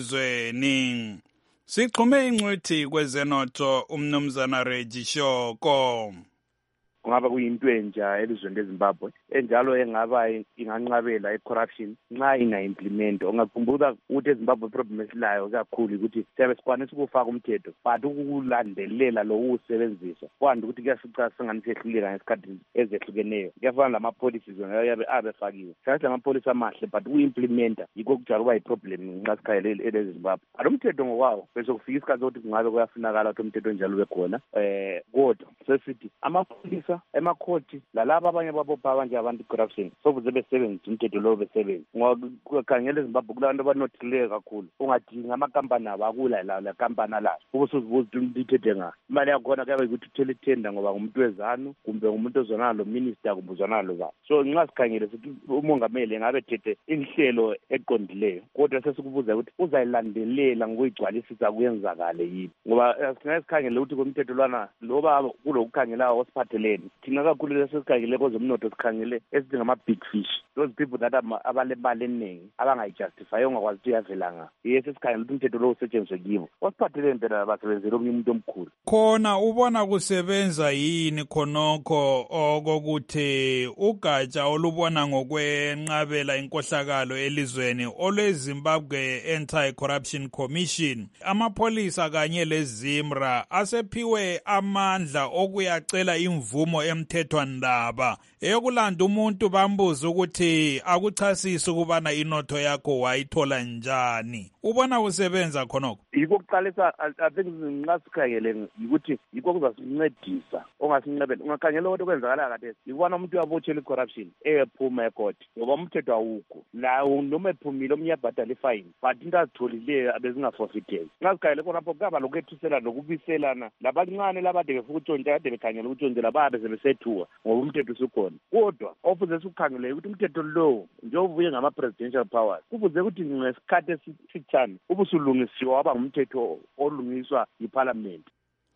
elizweni. Sixhume ingcwethi kwezenotho umnumzana Reggie Shoko. Kungaba kuyinto entsha elizweni leZimbabwe enjalo engaba inganqabela icorruption nxa inga-implement. Ungakhumbula ukuthi eZimbabwe problem esilayo kakhulu ukuthi siyabe sikwanisa ukufaka umthetho but ukulandelela lo uwusebenzisa kwanda ukuthi kuyasica singani sehluleka ngesikhathi ezehlukeneyo. Kuyafana lama-policies yabe abefakiwe sathi lama-policy amahle but uku-implementa yikho kujala kuba yiproblem nxa sikhayele eleZimbabwe. Alo mthetho ngokwawo bese kufika isikhathi sokuthi kungabe kuyafunakala ukuthi umthetho njalo ube khona kodwa sesithi amapholisa emakhoti lalabo abanye babopha abanje abantu corruption sokuze besebenzise umthetho lo besebenzi ngoba khangela eZimbabwe kulantu abanothileyo kakhulu ungadinga amakampani abo akula la kampani alayo ubusuzibuza umthetho nga imali yakhona kuyabe ukuthi uthele tender ngoba ngumuntu wezanu kumbe ngumuntu ozwana lo minister kumbe uzwana lo ba so nxa sikhangele sithi umongameli ngabe thethe inhlelo eqondileyo kodwa sesikubuza ukuthi uzayilandelela ngokuyigcwalisisa kuyenzakale yini ngoba singasikhangele ukuthi komthetho lwana loba kulokukhangela osiphatheleni thina kakhulu lesikhangele kwezomnotho sikhangele esithi ngama-big fish those people that abalemali eningi abangayijustify ongakwazi ukuthi uyavela nga yiye sesikhangele ukuthi umthetho lo usetshenziswe kibo osiphatheleni mpela basebenzela omunye umuntu omkhulu khona ubona kusebenza yini khonokho okokuthi ugatsha olubona ngokwenqabela inkohlakalo elizweni olweZimbabwe Anti-Corruption Commission amapholisa kanye leZimra asephiwe amandla okuyacela imvumo emthethwandaba eyokulanda umuntu bambuza ukuthi akuchasise ukubana inotho yakho wayithola njani ubona kusebenza khonokho yikho kuqalisa I think nxa sikhangele ukuthi yikho kuzasincedisa ongasinqabela ungakhangela ukuthi kwenzakala kade yikubona umuntu uyabotshela icorruption ephuma ecourt ngoba umthetho awukho lawo noma ephumile omunye abhadala ifine but into azitholileyo abezingaforfeiteki nxa sikhangele khonapho kungaba lokuyethuselana nokubiselana labancane labade befuna ukutshontsha kade bekhangela ukutshontsela babe sebesethuka ngoba umthetho usukhona kodwa ofuze sikukhangele ukuthi umthetho lowo njengoba ubuye ngama-presidential powers kufuze ukuthi ngesikhathi esithani ubusulungisiwe waba ngumthetho olungiswa yiphalamende.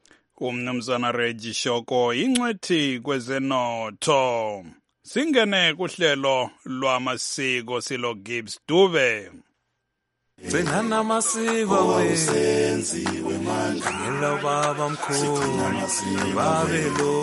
Umnumzana Reggie Shoko ingcwethi kwezenotho. Singene kuhlelo lwamasiko silo Gibbs Dube. Benana masiko wenziwe manje ngela baba mkhulu babe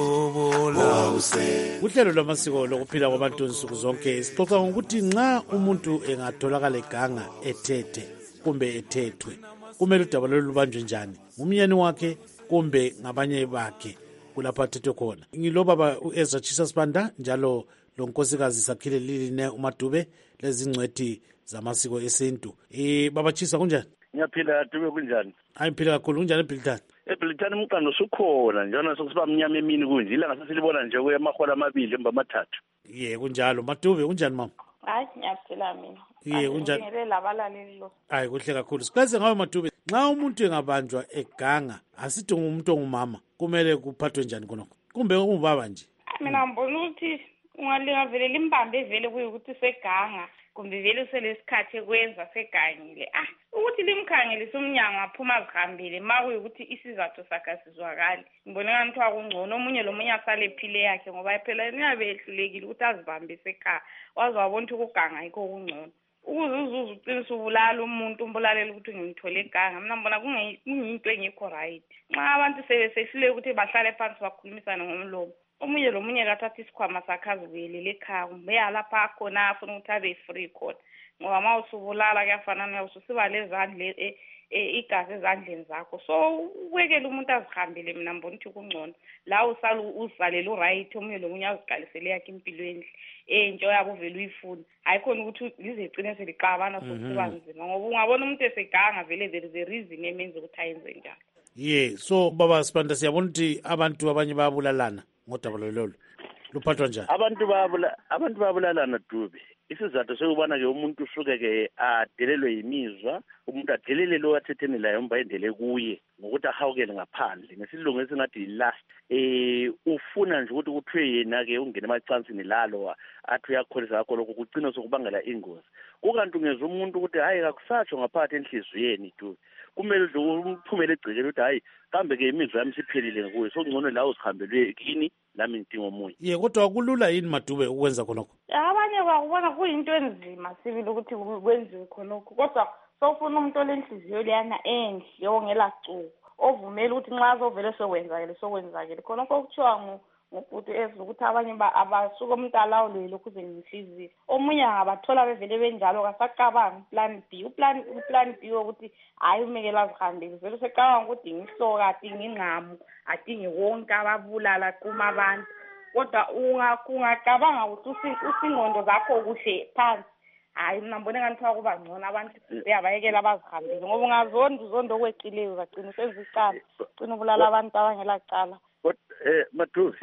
lobola uhlelo lwamasiko lokuphila kwabantu nsuku zonke sixoxa ngokuthi nxa umuntu engatholakala eganga ethethe kumbe ethethwe kumele udaba lolu lubanjwe njani ngumyeni wakhe kumbe ngabanye bakhe kulapho athethwe khona ngilobaba u-Ezra Chisa Sibanda njalo lo nkosikazi Sakhile Liline uMadube lezingcwethi zamasiko esintu baba Chisa kunjani ngiyaphila Dube kunjani hayi ngiphila kakhulu kunjani eBhilitani eBhilitani umqando sukhona njalo sokusiba mnyama emini kunje ilanga sesilibona nje kuya amahola amabili emba amathathu kunjalo Madube kunjani mama hayi ngiyaphila mina kunjani ngele labalaleli lo hayi kuhle kakhulu siqhaze ngawe Madube nxa umuntu engabanjwa eganga asithi umuntu ongumama kumele kuphathwe njani khonokho kumbe ungubaba nje mina ngibona ukuthi ungalingavelela imbambe vele kuye ukuthi seganga kumbe vele uselesikhathi ekwenza segangile ukuthi limkhangelise umnyango aphuma azihambile ma kuyukuthi isizathu sakhe asizwakali ngibone ngathi wakungcono omunye lomunye asale ephile yakhe ngoba phela niyabe ehlulekile ukuthi azibambe sekhaya waze wabona ukuthi ukuganga yikho okungcono ukuze uzuze uqinisa ubulala umuntu umbulalela ukuthi ngimthole eganga mina ngibona kungiyinto engekho right nxa abantu sebesehluleke ukuthi bahlale phansi bakhulumisane ngomlomo omunye lomunye kathatha isikhwama sakhe azibuyelele ekhaya kumbe lapha akhona afuna ukuthi abe free khona ngoba ma usubulala kuyafanana ususiba lezandla igazi ezandleni zakho so ubekele umuntu azihambele mina ngibona ukuthi kungcono la usala uzisalele uright omunye lomunye aziqalisele yakhe impilo endle nje yabo vele uyifuna hayi khona ukuthi lizegcine seliqabana sokuba nzima ngoba ungabona umuntu eseganga vele there is a reason emenza ukuthi ayenze njalo so baba Sibanda siyabona ukuthi abantu abanye bayabulalana ngodaba lolu luphathwa njani abantu bayabulalana Dube isizathu sokubana ke umuntu usuke ke adelelwe yimizwa umuntu adelele lo athethene laye umba endele kuye ngokuthi ahawukele ngaphandle ngesilungu esingathi yi-lust ufuna nje ukuthi kuthiwe yena-ke ungene emacansini lalo athi uyakholisa kakho lokhu kugcina sokubangela ingozi kukanti ungeza umuntu ukuthi hhayi kakusatsho ngaphakathi enhliziyweni Dube kumele nje umphumele egcekeni ukuthi hhayi kambe-ke imizwa yami siphelile kuye sokungcono la uzihambelwe kini lami ngidinga omunye kodwa kulula yini Madube ukwenza khonokho abanye bakubona kuyinto enzima sibili ukuthi kwenziwe khonokho kodwa sowufuna umuntu olenhliziyo leyana enhle ongela cuku ovumela ukuthi nxa azovele sokwenzakele khonokho kuthiwa ngobhuti ezile ukuthi abanye abasuka umuntu alawulwe lokhu zenhliziyo omunye angabathola bevele benjalo kasacabanga uplan B wokuthi hhayi umekela azihambele vele secabanga ukuthi ngihloka adinga ingqamu adinge wonke ababulala quma abantu kodwa ungacabanga ukuthi usingqondo zakho kuhle phansi hhayi mina mbone nganithiwa kuba ngcono abantu beyabayekela abazihambele ngoba uzondo okweqileyo uzagcina usenza icala ugcina ubulala abantu abangela cala Madube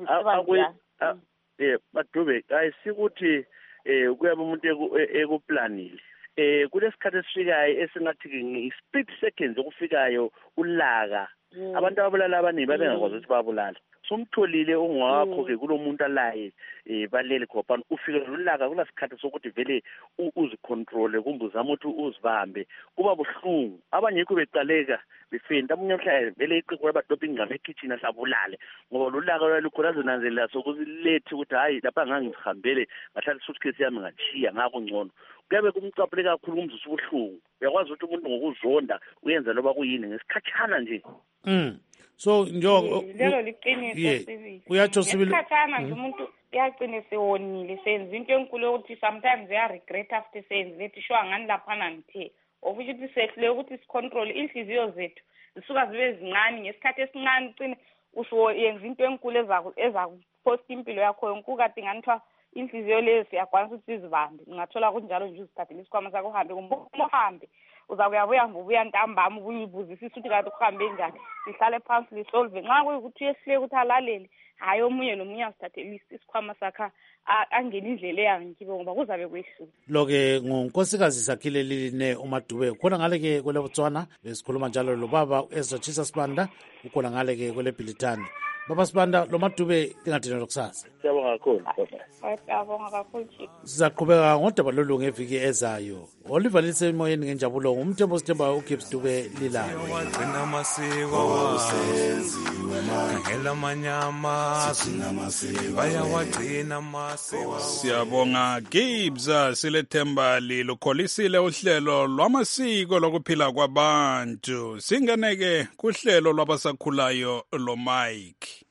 Madube ayisikuthi kuyaba umuntu ekuplanile kulesikhathi esifikayo esingathi ngi-split seconds okufikayo ulaka abantu ababulala abaningi babengakwazi ukuthi babulala somtholile ongwakho-ke kulo muntu alaye balele khopana ufike ulaka kulasikhathi sokuthi vele uzicontrole kumbe uzama ukuthi uzibambe kuba buhlungu abanyekho becaleka befenda omunye mhlawumbe vele iqekwe badobha ingqama ekitchen ahlabulale ngoba lolaka lwalukho lazinanzelela sokuzilethe ukuthi hhayi lapha ngangihambele ngahlala isuitcase yami ngachiya ngako ngcono kuyabe kumcaphule kakhulu kumzisa ubuhlungu uyakwazi ukuthi umuntu ngokuzonda uyenza loba kuyini ngesikhatshana nje so lelo liqiniso sibili uyatsho sibili ngesikhatshana nje umuntu uyagcine sewonile senza into enkulu yokuthi sometimes uya-regret after senzile ethi sure ngani laphana ngithe okusho ukuthi sehlule ukuthi sicontrol inhliziyo zethu zisuka zibe zincane ngesikhathi esincane ucine usuyenza into enkulu ezakuphosta impilo yakho yonke ukade nganithiwa inhliziyo leyo siyakwanisa ukuthi sizibambe ungathola kunjalo nje uzithathele isikhwama sakho uhambe uhambe uza kuyabuya ngobuya ntambama ubuyibuzisisa ukuthi kade kuhambe njani lihlale phansi lisolve nxa kuyukuthi uyesihleke ukuthi alalele hhayi omunye nomunye azithathele isikhwama sakhe angena indlela eyangikibe ngoba kuzabe kwehlule lo-ke ngunkosikazi Sakhile Liline uMadube khona ngale-ke kwele Botswana besikhuluma njalo lo baba ezotshisa Sibanda ukhona ngale-ke kwele Bhilitane baba Sibanda lo Madube lingadinelwa kusasa siyabonga kakhulu siyabonga kakhulu sizaqhubeka ngodaba lolu ngeviki ezayo Oliver lisemoyeni ngenjabulo ngumthembo sithemba uGibbs Dube lilayo wagcina amasiko khangela amanyama bayawagcina amasiko siyabonga Gibbs silethemba lilukholisile uhlelo lwamasiko lokuphila kwabantu singeneke kuhlelo lwabasakhulayo lo Mike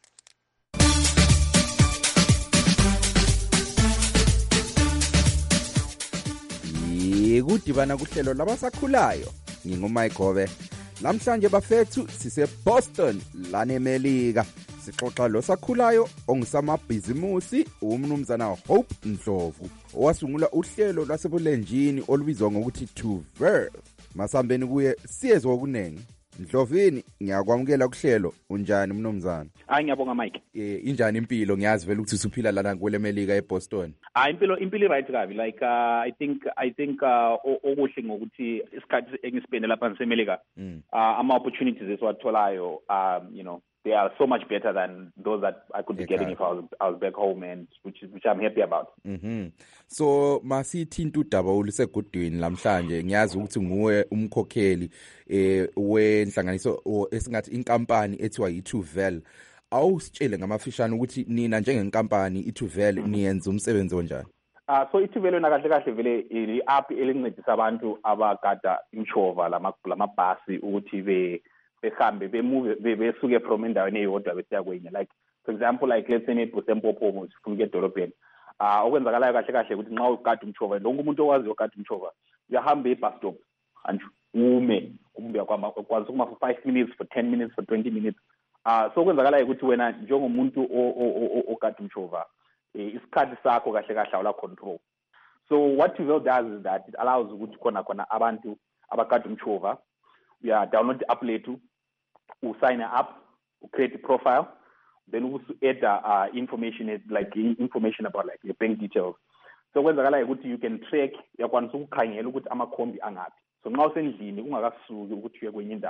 kudibana kuhlelo labasakhulayo ngingumike Gobe namhlanje bafethu sise-Boston lanemelika sixoxa losakhulayo ongusamabhizimusi umnumzana Hope Ndlovu owasungula uhlelo lwasebulenjini olubizwa ngokuthi Tuvel masambeni kuye siyezwe okunengi Ndlovini ngiyakwamukela kuhlelo unjani mnumzana ngiyabonga Mike injani impilo ngiyazi vele ukuthi usuphila lana kwelemelika eBoston impilo right kabi like I think okuhle ngokuthi isikhathi engispende lapha ngisemelika ama opportunities esiwatholayo they are so much better than those that I could be getting if I was back home, and which I'm happy about. So masithinta udaba olusegudwini lamhlanje ngiyazi ukuthi nguwe umkhokheli wenhlanganiso esingathi inkampani ethiwa iTuvel. Awusitshele ngamafishane ukuthi nina njengenkampani iTuvel niyenza umsebenzi onjani? So iTuvel yona kahle vele i-app elincedisa abantu abagada imchova lamabhasi ukuthi behambe besuke from endaweni eyodwa besiya kwenye, like for example like let's say neBusempopo sifuna ukuya edolobheni okwenzakalayo kahle ukuthi nxa ugada umchova lonke umuntu owaziyo ogada umchova uyahamba ebus stop and ume uyakwazi ukuma for 5 minutes, for 10 minutes, for 20 minutes. So okwenzakalayo ukuthi wena njengomuntu ogada umchova isikhathi sakho kahle awula control. So what Tuvel does is that it allows ukuthi khona abantu abagada umchova download the app lethu, sign up, create a profile, then we add information about like your bank details. So kwenzakala ukuthi you can track yakwanisa ukukhangela ukuthi amakhombi angaphi. So nxa usendlini ungakasuki ukuthi uye kwenye indawo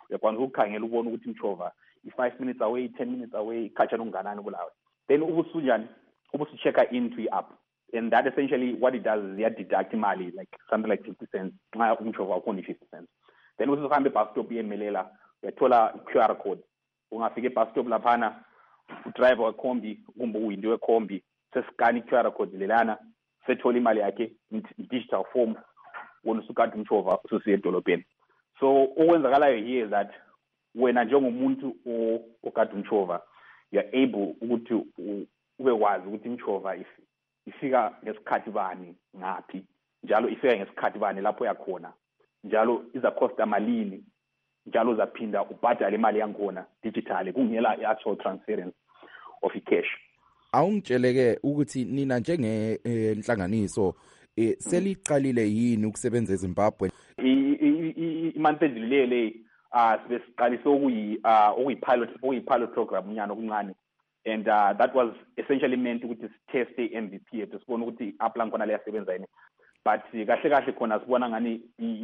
uyakwanisa ukukhangela ubone ukuthi umchova i5 minutes away, 10 minutes away, khatshana unganani kulawo. Then ubusunjani ubusuchecka into i-app, and that essentially what it does is deduct imali like something like 50 cents nxa umchova wakho ni 50 cents. Then usuhambe bus stop yemelela uyathola QR code, ungafika bus stop laphana udriver wekhombi kumbe uwindi wekhombi sesikani QR code lelana sethola imali yakhe digital form wona usukade umchova ususiya edolobheni. So okwenzakalayo here is that wena njengomuntu okade umchova you are able ukuthi ubekwazi ukuthi umchova ifika ngesikhathi bani ngaphi, njalo ifika ngesikhathi bani lapho yakhona, njalo iza cost amalini, njalo uzaphinda ubhadale imali yakhona digital kungela i-actual transference of i-cash. Awungitsheleke ukuthi nina njengenhlanganiso seliqalile yini ukusebenza eZimbabwe? Imonth edlulile siqalise okuyi-pilot program nyana okuncane, and that was essentially meant ukuthi test MVP yethu sibone ukuthi i-app lakhona liyasebenza yini, but kahle khona sibona ngani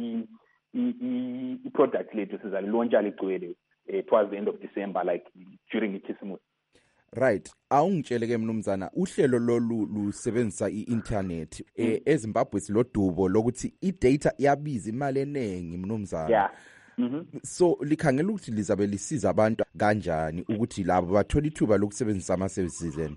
i-product lethu sizalilauncha ligcwele towards the end of December, like during iChristmas. Right. Awungitsheleke mnumzana, uhlelo lolu lusebenzisa i-internet eZimbabwe silodubo lokuthi i-data iyabiza imali enengi mnumzana. Yeah. So likhangela ukuthi lizabe lisiza abantu kanjani ukuthi labo bathola ithuba lokusebenzisa ama-services enu?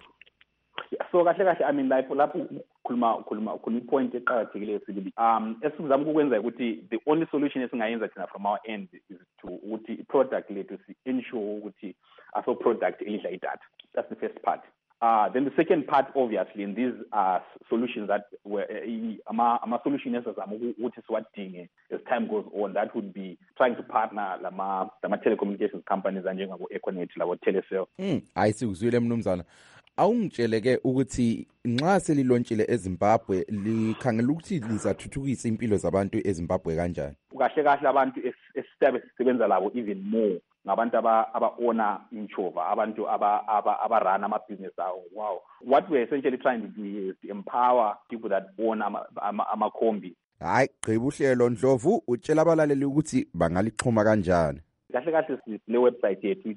So kahle I mean lapho khuluma point eqhakathekile sibili. Esizama ukwenza ukuthi the only solution esingayenza thina from our end is to ukuthi i-product lethu ensure ukuthi aso product elidla idatha. That's the first part. Then the second part, obviously, and these are solutions that were ama solution esizama ukuthi siwadinge as time goes on. That would be trying to partner lama telecommunications companies njengabo Econet labo Telecel. Ayisikuzwile mnumzana. Awungitsheleke ukuthi nxa selilontshile eZimbabwe likhangela ukuthi lizathuthukisa impilo zabantu eZimbabwe kanjani? Kahle abantu esisabe sisebenza labo even more ngabantu aba-owner imchova, abantu aba-run ama-business awo. Wow. What we're essentially trying to do is to empower people that own amakhombi. Hayi, gqiba uhlelo Ndlovu, utshela abalaleli ukuthi bangalixhuma kanjani? Kahle le website yethu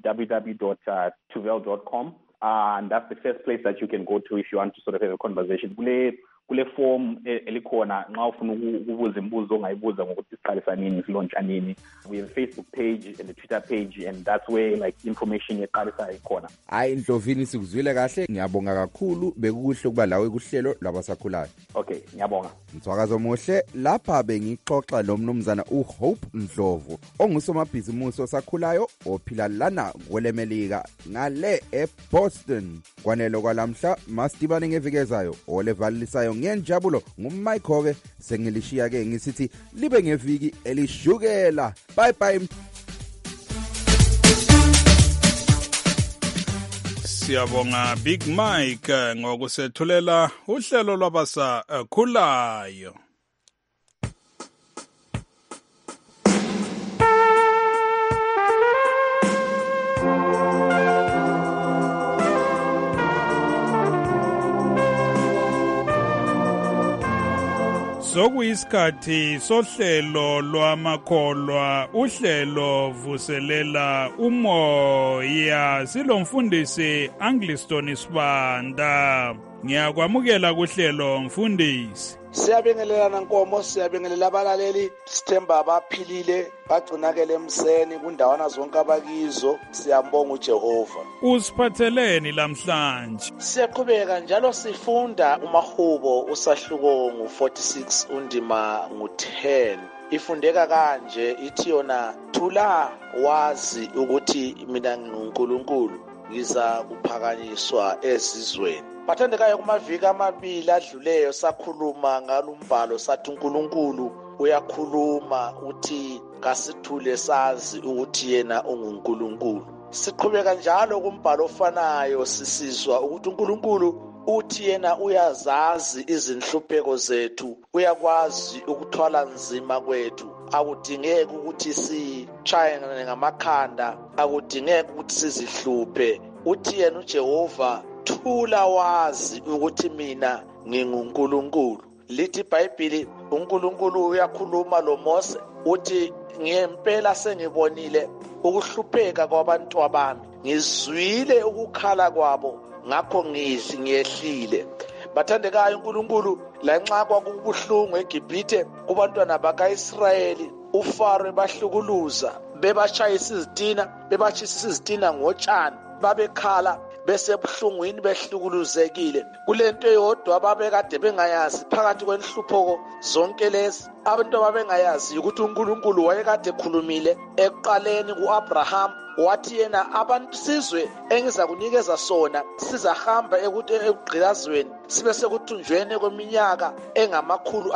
www.tuvel.com, and that's the first place that you can go to if you want to sort of have a conversation. Kule form elikhona nxa ufuna ukubuza imibuzo ongayibuza ngokuthi siqalisa nini, silauncha nini. We have a Facebook page and a Twitter page, and that's where like information yeqalisa ikhona. Hayi Ndlovini, sikuzwile kahle, ngiyabonga kakhulu, bekukuhle kuba lawe kuhlelo labasakhulayo. Okay, ngiyabonga. Mthwakazo muhle, lapha bengixoxa lo mnumzana uHope Ndlovu ongusomabhizimusi osakhulayo ophila lana kwelemelika ngale eBoston. Kwanelo kwalamhla masidibane ngevikezayo olevalisayo ngenjabulo ngumMike sengilishiya ke ngisithi libe ngeviki elishukela. Bye bye. Siyabonga Big Mike ngokusethulela uhlelo lwabasakhulayo. Sokuyisikhathi sohlelo lwamakholwa, uhlelo vuselela umoya. Silomfundisi Angliston Sibanda. Ngiyakwamukela kuhlelo mfundisi. Siyabingelelana Nkomo, siyabingelela abalaleli, sithemba abaphilile bagcinakele emseni kundawana zonke abakizo. Siyambonga uJehova. Usiphatheleni lamhlanje? Siyaqhubeka njalo sifunda umahubo usahluko ngu46 undima ngu10. Ifundeka kanje ithi yona, thula wazi ukuthi mina nguNkulunkulu, ngiza kuphakanyiswa ezizweni. Bathandekayo, kumaviki amabili adluleyo sakhuluma ngalumbhalo sathi uNkulunkulu uyakhuluma uthi kasithule sazi ukuthi yena unguNkulunkulu. Siqhubeka njalo kumbhalo ofanayo sisizwa ukuthi uNkulunkulu uthi yena uyazazi izinhlupheko zethu, uyakwazi ukuthwala nzima kwethu. Akudingeki ukuthi sichayane ngamakhanda, akudingeki ukuthi sizihluphe. Uthi yena uJehova, thula wazi ukuthi mina nginguNkulunkulu. Lithi iBhayibheli uNkulunkulu uyakhuluma lo Mose uthi ngempela sengibonile ukuhlupheka kwabantu abami, ngizwile ukukhala kwabo, ngakho ngiyehlile. Bathandekayo uNkulunkulu, lanxa kwakubuhlungu eGibhithe kubantwana baka-Israyeli, uFaro ebahlukuluza, bebashayisa izitina ngotshani, babekhala besebuhlungwini behlukuluzekile. Kulento eyodwa ababekade bengayazi phakathi kwenhlupheko zonke lezi, abantu ababengayazi ukuthi uNkulunkulu wayekade ekhulumile ekuqaleni ku-Abraham, wathi yena abantu sizwe engiza kunikeza sona sizahamba ekugqilazweni sibe sekuthunjweni kweminyaka engamakhulu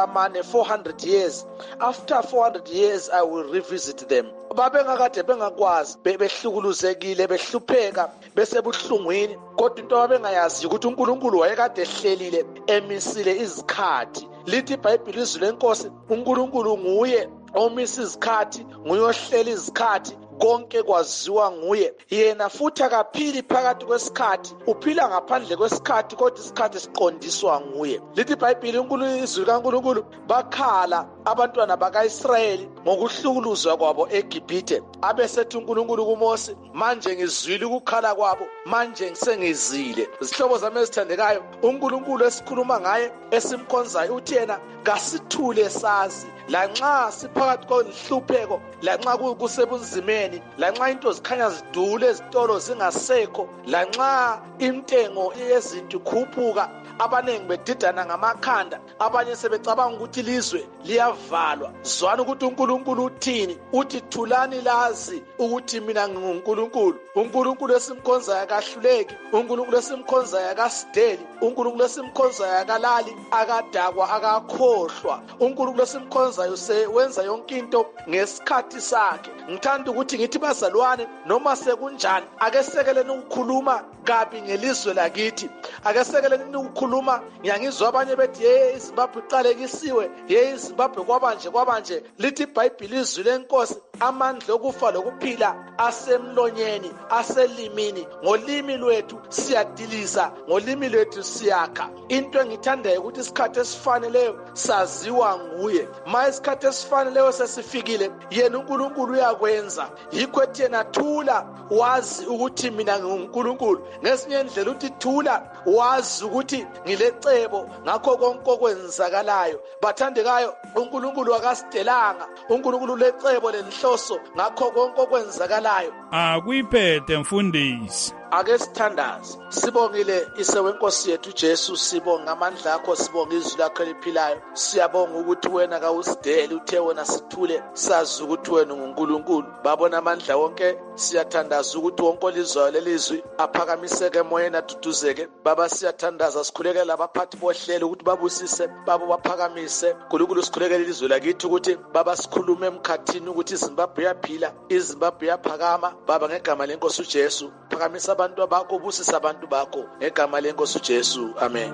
400 years. After 400 years I will revisit them. Babengakade bengakwazi, behlukuluzekile, behlupheka, besebuhlungwini, kodwa into ababengayazi ukuthi uNkulunkulu wayekade ehlelile emisile izikhathi. Lithi iBhayibheli izwi lenkosi, uNkulunkulu nguye omisa izikhathi, nguye ohlela izikhathi, konke kwaziwa nguye. Yena futhi akaphili phakathi kwesikhathi, uphila ngaphandle kwesikhathi, kodwa isikhathi siqondiswa nguye. Lithi iBhayibheli izwi kaNkulunkulu, bakhala abantwana baka-Israyeli ngokuhlukuluzwa kwabo eGibhithe. Abesethi uNkulunkulu kuMose, manje ngizwile ukukhala kwabo, manje ngisengizile. Izihlobo zami ezithandekayo, uNkulunkulu esikhuluma ngaye esimkhonzayo uthi yena kasithule sazi, lanxa siphakathi kwenhlupheko, lanxa kusebunzimeni, lanxa into zikhanya zidule, ezitolo zingasekho, lanxa intengo yezinto ikhuphuka, abanengi bedidana ngamakhanda, abanye sebecabanga ukuthi ilizwe liyavalwa. Zwana ukuthi uNkulunkulu uthini, uthi thulani lazi ukuthi mina nginguNkulunkulu. uNkulunkulu esimkhonzayo akahluleki, uNkulunkulu esimkhonzayo akasideli, uNkulunkulu esimkhonzayo akalali, akadakwa, akakhohlwa. uNkulunkulu esimkhonzayo wenza yonke into ngesikhathi sakhe. Ngithanda ukuthi ngithi bazalwane, noma sekunjani, ake sekeleni ukukhuluma kabi ngelizwe lakithi, ake sekeleni ukukhuluma. Ngiyangizwa abanye bethi hey iZimbabwe iqalekisiwe, hey iZimbabwe kwabanje. Lithi iBhayibheli izwi lenkosi, amandla okufa lokuphila asemlonyeni, aselimini. Ngolimi lwethu siyadiliza, ngolimi lwethu siyakha. Into engithandayo ukuthi isikhathi esifaneleyo saziwa nguye. Isikhathi esifaneleyo sesifikile, yena uNkulunkulu uyakwenza. Yikho ethi yena thula wazi ukuthi mina nginguNkulunkulu. Ngesinye indlela uthi thula wazi ukuthi ngilecebo ngakho konke okwenzakalayo. Bathandekayo, uNkulunkulu akasidelanga, uNkulunkulu lecebo lenhloso ngakho konke okwenzakalayo. Akuyiphethe mfundisi. Ake sithandaze, sibongile ise wenkosi yethu Jesu, sibonga amandla akho, sibonga izwi lakho eliphilayo. Siyabonga ukuthi wena kawusideli, uthe wena sithule, sazi ukuthi wena unguNkulunkulu. Babona amandla wonke, siyathandaza ukuthi wonke olizwayo lelizwi aphakamiseke emoyeni, aduduzeke. Baba siyathandaza, sikhulekele abaphathi bohlelo ukuthi babusise, babo baphakamise. Nkulunkulu sikhulekele ilizwi lakithi ukuthi baba sikhulume emkhathini ukuthi iZimbabwe iyaphila, iZimbabwe iyaphakama. Baba ngegama lenkosi uJesu, phakamisa abantu bakho, busisa abantu bakho ngegama lenkosi uJesu, amen.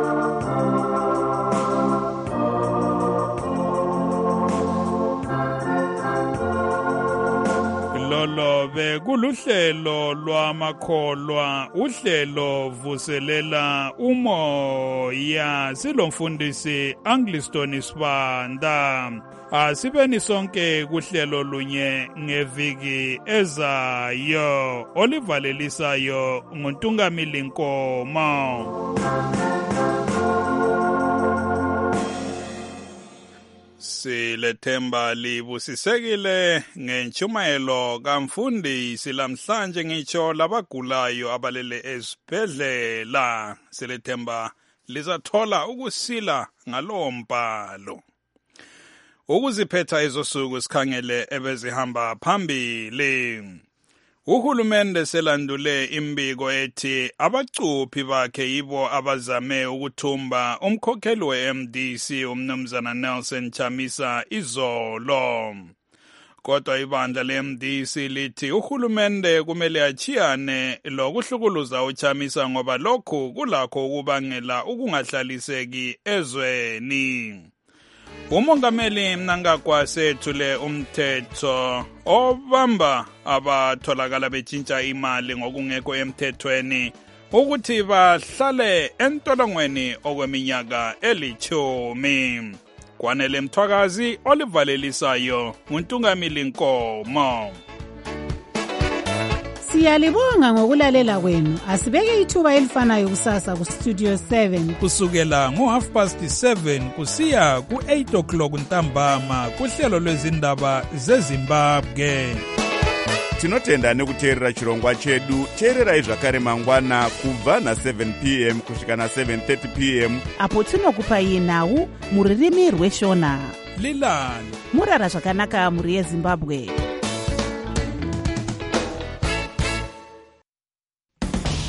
Lolo bekuluhlelo lwamakholwa, uhlelo vuselela umoya, silomfundisi Angliston Sibanda. Asibeni sonke kuhlelo lunye ngeviki ezayo, olivalelisayo nguNtungamili Nkomo. Silethemba libusisekile ngentshumayelo kamfundisi lamhlanje, ngitsho labagulayo abalele esibhedlela. Silethemba lizathola ukusila ngalowo mbhalo. Ukuziphetha ezosuku sikhangele ebezihamba phambili. Uhulumende selandule imbiko ethi abacuphi bakhe yibo abazame ukuthumba umkhokheli we-MDC umnumzana Nelson Chamisa izolo. Kodwa ibandla le-MDC lithi uhulumende kumele achiyane lokuhlukuluza uChamisa ngoba lokhu kulakho ukubangela ukungahlaliseki ezweni. Umongameli Mnangagwa sethule umthetho obamba abatholakala betshintsha imali ngokungekho emthethweni ukuthi bahlale entolongweni okweminyaka 10. Kwanele Mthwakazi olivalelisayo uNtungamili Nkomo. Siyalibonga ngokulalela kwenu. Asibeke ithuba elifanayo kusasa ku Studio 7 kusukela ngo7:30 kusiya ku8:00 ntambama kuhlelo lwezindaba zeZimbabwe. Tinotenda nekuteerera chirongwa chedu. Teererai zvakare mangwana kubva na7 p.m. kusvika na7:30 p.m. apo tinokupai nhau muririmi rweshona. Lilani murara zvakanaka muri yeZimbabwe.